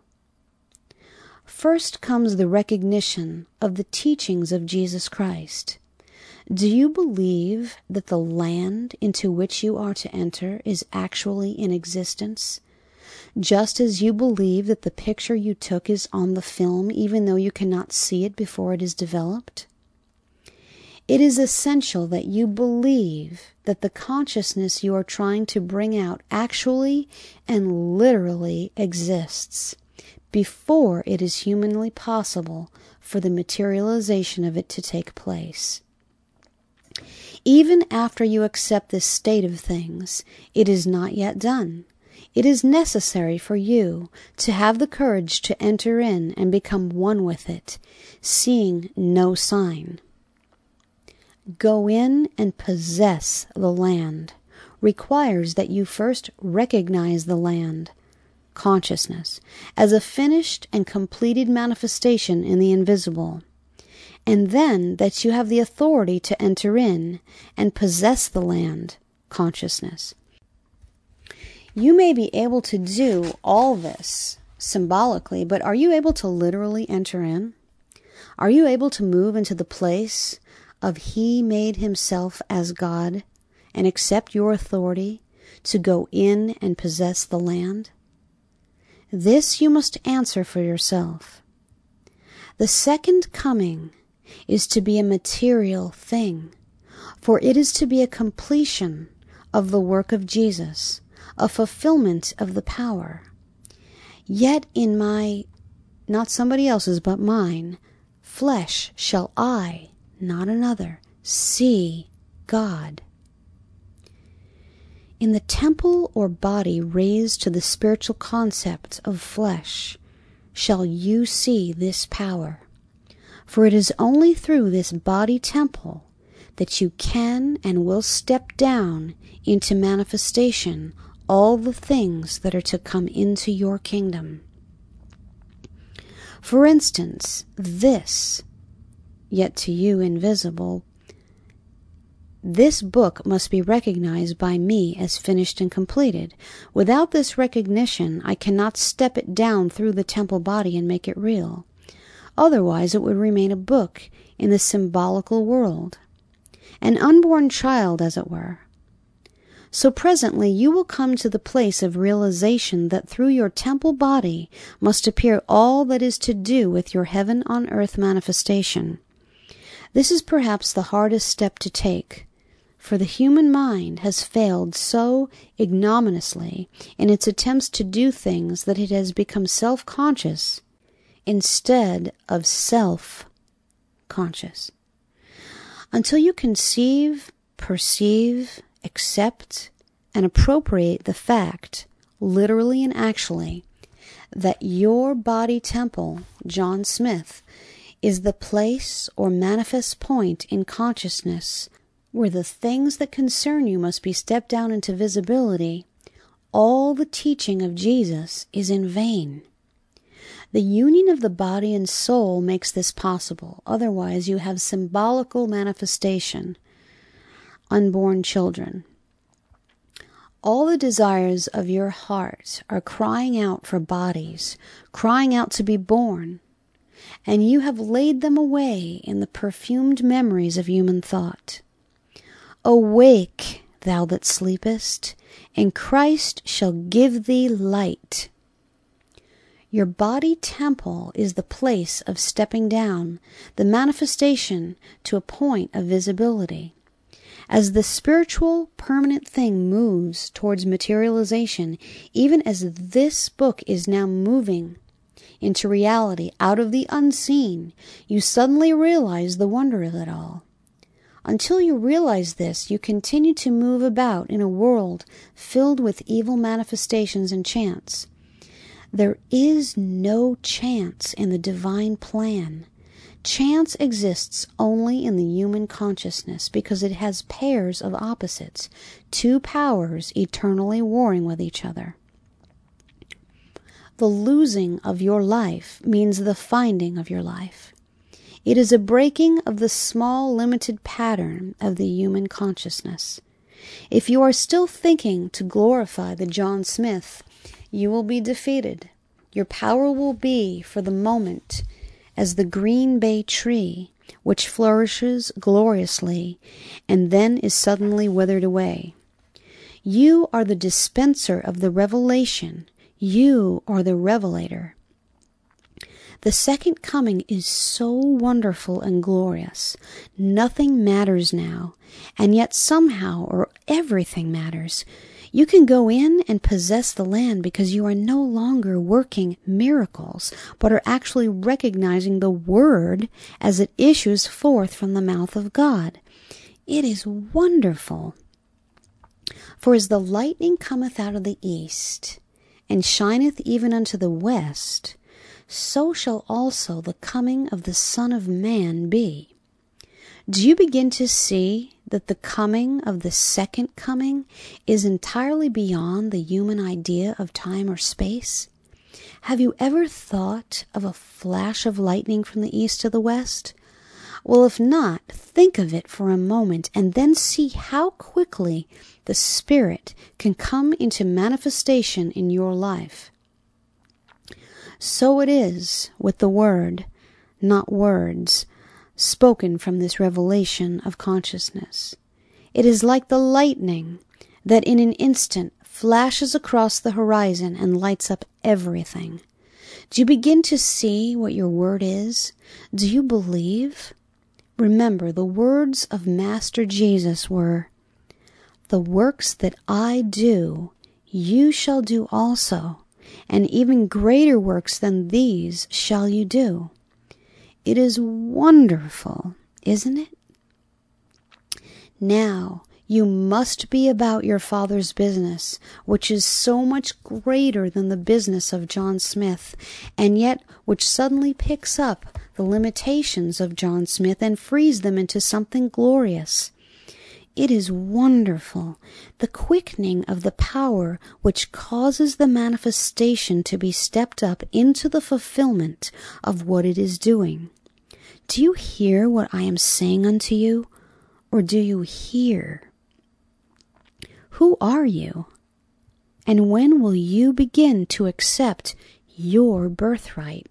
First comes the recognition of the teachings of Jesus Christ. Do you believe that the land into which you are to enter is actually in existence? Just as you believe that the picture you took is on the film, even though you cannot see it before it is developed? It is essential that you believe that the consciousness you are trying to bring out actually and literally exists, before it is humanly possible for the materialization of it to take place. Even after you accept this state of things, it is not yet done. It is necessary for you to have the courage to enter in and become one with it, seeing no sign. Go in and possess the land requires that you first recognize the land, consciousness, as a finished and completed manifestation in the invisible, and then that you have the authority to enter in and possess the land, consciousness. You may be able to do all this symbolically, but are you able to literally enter in? Are you able to move into the place of He made Himself as God and accept your authority to go in and possess the land? This you must answer for yourself. The second coming is to be a material thing, for it is to be a completion of the work of Jesus, a fulfillment of the power. Yet in my, not somebody else's but mine, flesh shall I, not another, see God. In the temple or body raised to the spiritual concept of flesh, shall you see this power. For it is only through this body temple that you can and will step down into manifestation all the things that are to come into your kingdom. For instance, this, yet to you invisible, this book must be recognized by me as finished and completed. Without this recognition, I cannot step it down through the temple body and make it real. Otherwise, it would remain a book in the symbolical world, an unborn child, as it were. So presently you will come to the place of realization that through your temple body must appear all that is to do with your heaven on earth manifestation. This is perhaps the hardest step to take, for the human mind has failed so ignominiously in its attempts to do things that it has become self-conscious instead of self-conscious. Until you conceive, perceive, accept, and appropriate the fact, literally and actually, that your body temple, John Smith, is the place or manifest point in consciousness where the things that concern you must be stepped down into visibility, all the teaching of Jesus is in vain. The union of the body and soul makes this possible. Otherwise, you have symbolical manifestation, unborn children. All the desires of your heart are crying out for bodies, crying out to be born, and you have laid them away in the perfumed memories of human thought. Awake, thou that sleepest, and Christ shall give thee light. Your body temple is the place of stepping down, the manifestation to a point of visibility. As the spiritual, permanent thing moves towards materialization, even as this book is now moving into reality out of the unseen, you suddenly realize the wonder of it all. Until you realize this, you continue to move about in a world filled with evil manifestations and chance. There is no chance in the divine plan. Chance exists only in the human consciousness because it has pairs of opposites, two powers eternally warring with each other. The losing of your life means the finding of your life. It is a breaking of the small, limited pattern of the human consciousness. If you are still thinking to glorify the John Smith, you will be defeated. Your power will be, for the moment, as the green bay tree, which flourishes gloriously and then is suddenly withered away. You are the dispenser of the revelation. You are the revelator. The second coming is so wonderful and glorious. Nothing matters now, and yet somehow or everything matters. You can go in and possess the land because you are no longer working miracles, but are actually recognizing the word as it issues forth from the mouth of God. It is wonderful. For as the lightning cometh out of the east, and shineth even unto the west, so shall also the coming of the Son of Man be. Do you begin to see that the coming of the second coming is entirely beyond the human idea of time or space? Have you ever thought of a flash of lightning from the east to the west? Well, if not, think of it for a moment and then see how quickly the Spirit can come into manifestation in your life. So it is with the Word, not words, spoken from this revelation of consciousness. It is like the lightning that in an instant flashes across the horizon and lights up everything. Do you begin to see what your word is? Do you believe? Remember, the words of Master Jesus were, "The works that I do, you shall do also, and even greater works than these shall you do." It is wonderful, isn't it? Now, you must be about your Father's business, which is so much greater than the business of John Smith, and yet which suddenly picks up the limitations of John Smith and frees them into something glorious. It is wonderful, the quickening of the power which causes the manifestation to be stepped up into the fulfillment of what it is doing. Do you hear what I am saying unto you, or do you hear? Who are you? And when will you begin to accept your birthright?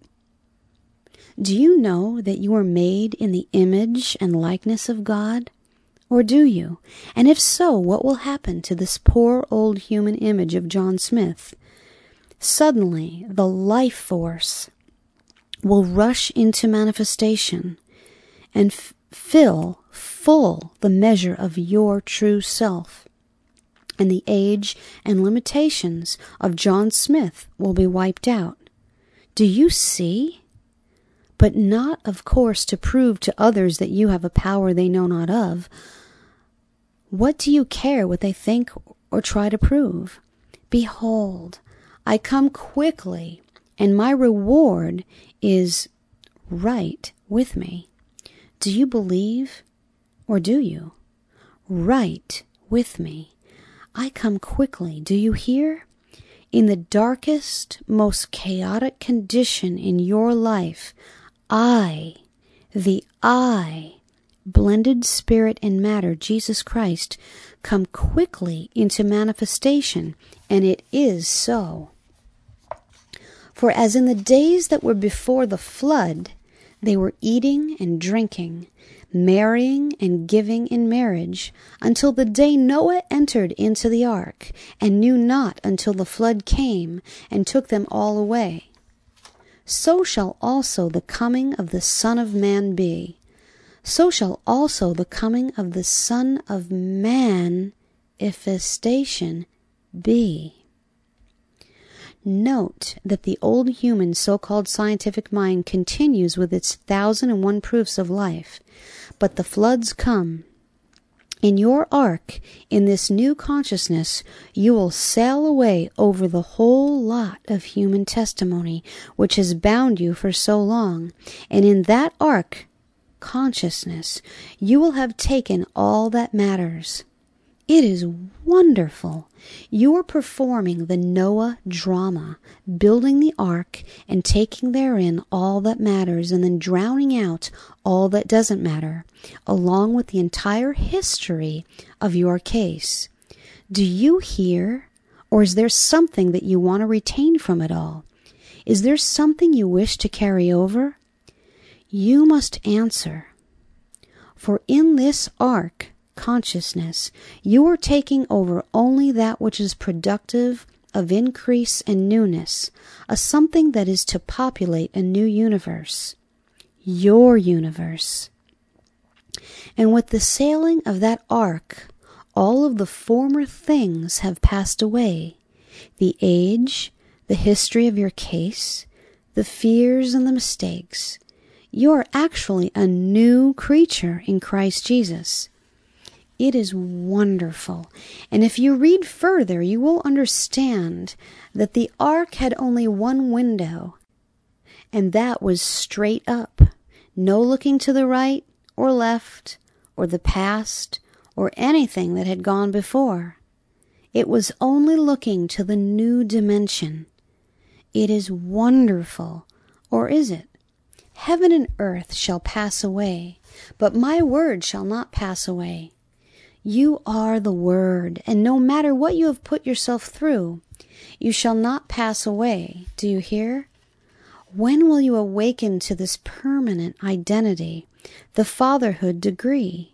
Do you know that you are made in the image and likeness of God? Or do you? And if so, what will happen to this poor old human image of John Smith? Suddenly, the life force will rush into manifestation and f- fill full the measure of your true self. And the age and limitations of John Smith will be wiped out. Do you see? But not, of course, to prove to others that you have a power they know not of. What do you care what they think or try to prove? Behold, I come quickly, and my reward is right with me. Do you believe, or do you? Right with me. I come quickly. Do you hear? In the darkest, most chaotic condition in your life, I, the I, blended spirit and matter, Jesus Christ, come quickly into manifestation, and it is so. For as in the days that were before the flood, they were eating and drinking, marrying and giving in marriage, until the day Noah entered into the ark, and knew not until the flood came and took them all away. So shall also the coming of the Son of Man be. So shall also the coming of the Son of Manifestation be. Note that the old human so-called scientific mind continues with its thousand and one proofs of life, but the floods come. In your ark, in this new consciousness, you will sail away over the whole lot of human testimony which has bound you for so long, and in that ark consciousness, you will have taken all that matters. It is wonderful. You are performing the Noah drama, building the ark and taking therein all that matters and then drowning out all that doesn't matter, along with the entire history of your case. Do you hear, or is there something that you want to retain from it all? Is there something you wish to carry over? You must answer. For in this ark, consciousness, you are taking over only that which is productive of increase and newness, a something that is to populate a new universe, your universe. And with the sailing of that ark, all of the former things have passed away, the age, the history of your case, the fears and the mistakes. You are actually a new creature in Christ Jesus. It is wonderful. And if you read further, you will understand that the ark had only one window, and that was straight up. No looking to the right or left or the past or anything that had gone before. It was only looking to the new dimension. It is wonderful, or is it? Heaven and earth shall pass away, but my word shall not pass away. You are the Word, and no matter what you have put yourself through, you shall not pass away. Do you hear? When will you awaken to this permanent identity, the fatherhood degree?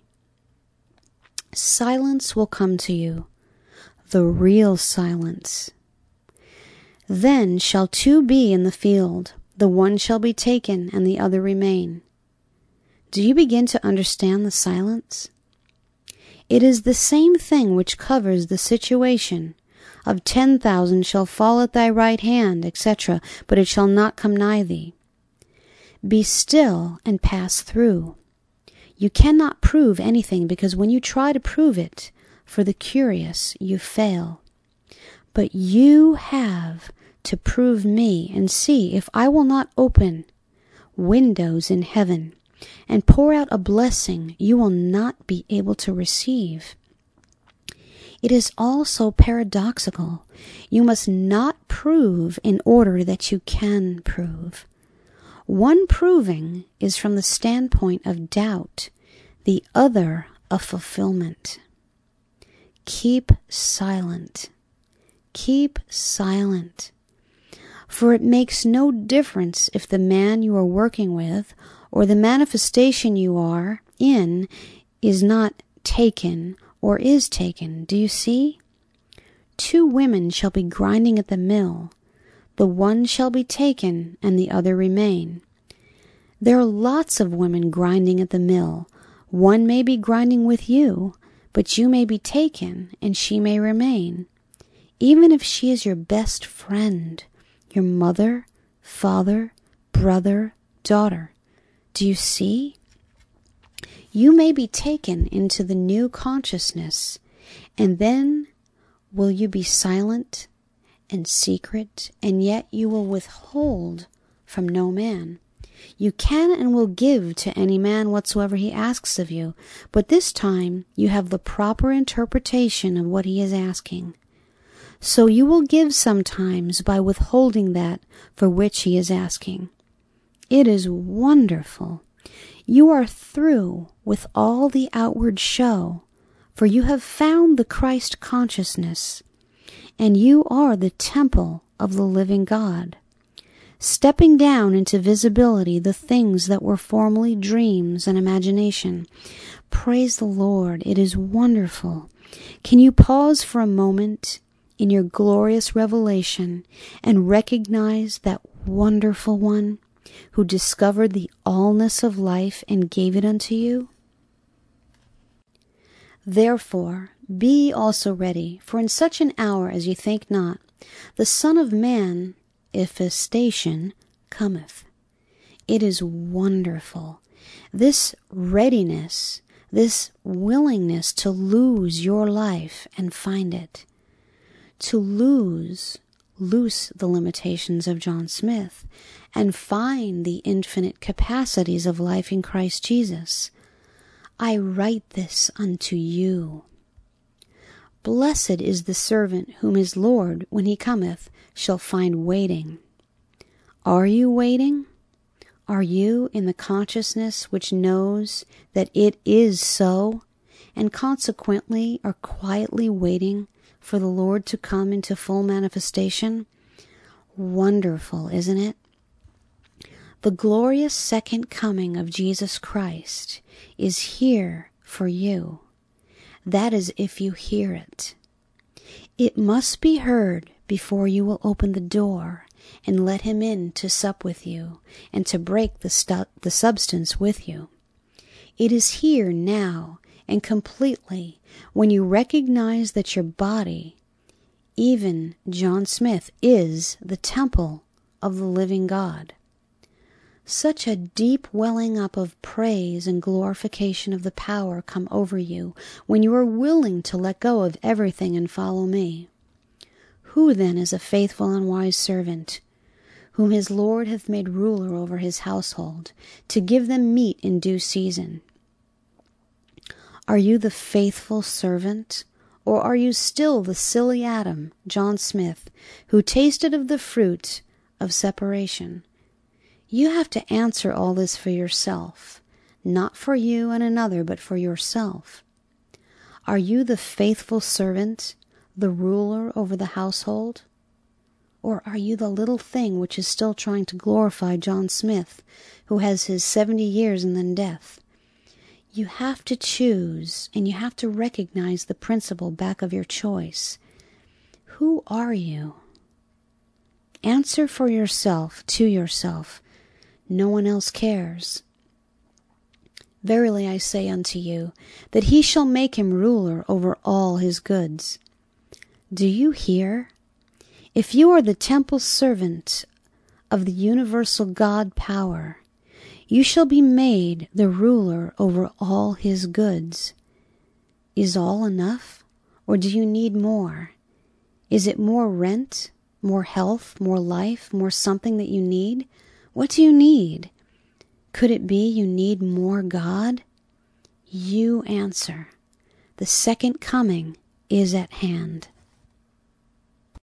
Silence will come to you, the real silence. Then shall two be in the field, the one shall be taken and the other remain. Do you begin to understand the silence? It is the same thing which covers the situation of ten thousand shall fall at thy right hand, et cetera, but it shall not come nigh thee. Be still and pass through. You cannot prove anything, because when you try to prove it, for the curious, you fail. But you have to prove me and see if I will not open windows in heaven and pour out a blessing you will not be able to receive. It is all so paradoxical. You must not prove in order that you can prove. One proving is from the standpoint of doubt, the other of fulfillment. Keep silent. Keep silent. For it makes no difference if the man you are working with or the manifestation you are in is not taken or is taken. Do you see? Two women shall be grinding at the mill. The one shall be taken and the other remain. There are lots of women grinding at the mill. One may be grinding with you, but you may be taken and she may remain. Even if she is your best friend, your mother, father, brother, daughter. Do you see? You may be taken into the new consciousness, and then will you be silent and secret, and yet you will withhold from no man. You can and will give to any man whatsoever he asks of you, but this time you have the proper interpretation of what he is asking. So you will give sometimes by withholding that for which he is asking. It is wonderful. You are through with all the outward show, for you have found the Christ consciousness, and you are the temple of the living God, stepping down into visibility the things that were formerly dreams and imagination. Praise the Lord, it is wonderful. Can you pause for a moment in your glorious revelation and recognize that wonderful one who discovered the allness of life and gave it unto you? Therefore, be also ready, for in such an hour as ye think not, the Son of Man, Ephestation, cometh. It is wonderful. This readiness, this willingness to lose your life and find it. To lose, loose the limitations of John Smith, and find the infinite capacities of life in Christ Jesus. I write this unto you. Blessed is the servant whom his Lord, when he cometh, shall find waiting. Are you waiting? Are you in the consciousness which knows that it is so, and consequently are quietly waiting for the Lord to come into full manifestation? Wonderful, isn't it? The glorious second coming of Jesus Christ is here for you. That is if you hear it. It must be heard before you will open the door and let him in to sup with you and to break the, stu- the substance with you. It is here now and completely when you recognize that your body, even John Smith, is the temple of the living God. Such a deep welling up of praise and glorification of the power come over you when you are willing to let go of everything and follow me. Who then is a faithful and wise servant, whom his Lord hath made ruler over his household, to give them meat in due season? Are you the faithful servant, or are you still the silly Adam, John Smith, who tasted of the fruit of separation? You have to answer all this for yourself, not for you and another, but for yourself. Are you the faithful servant, the ruler over the household? Or are you the little thing which is still trying to glorify John Smith, who has his seventy years and then death? You have to choose, and you have to recognize the principle back of your choice. Who are you? Answer for yourself, to yourself. No one else cares. Verily I say unto you, that he shall make him ruler over all his goods. Do you hear? If you are the temple servant of the universal God power, you shall be made the ruler over all his goods. Is all enough, or do you need more? Is it more rent, more health, more life, more something that you need? What do you need? Could it be you need more God? You answer, the second coming is at hand.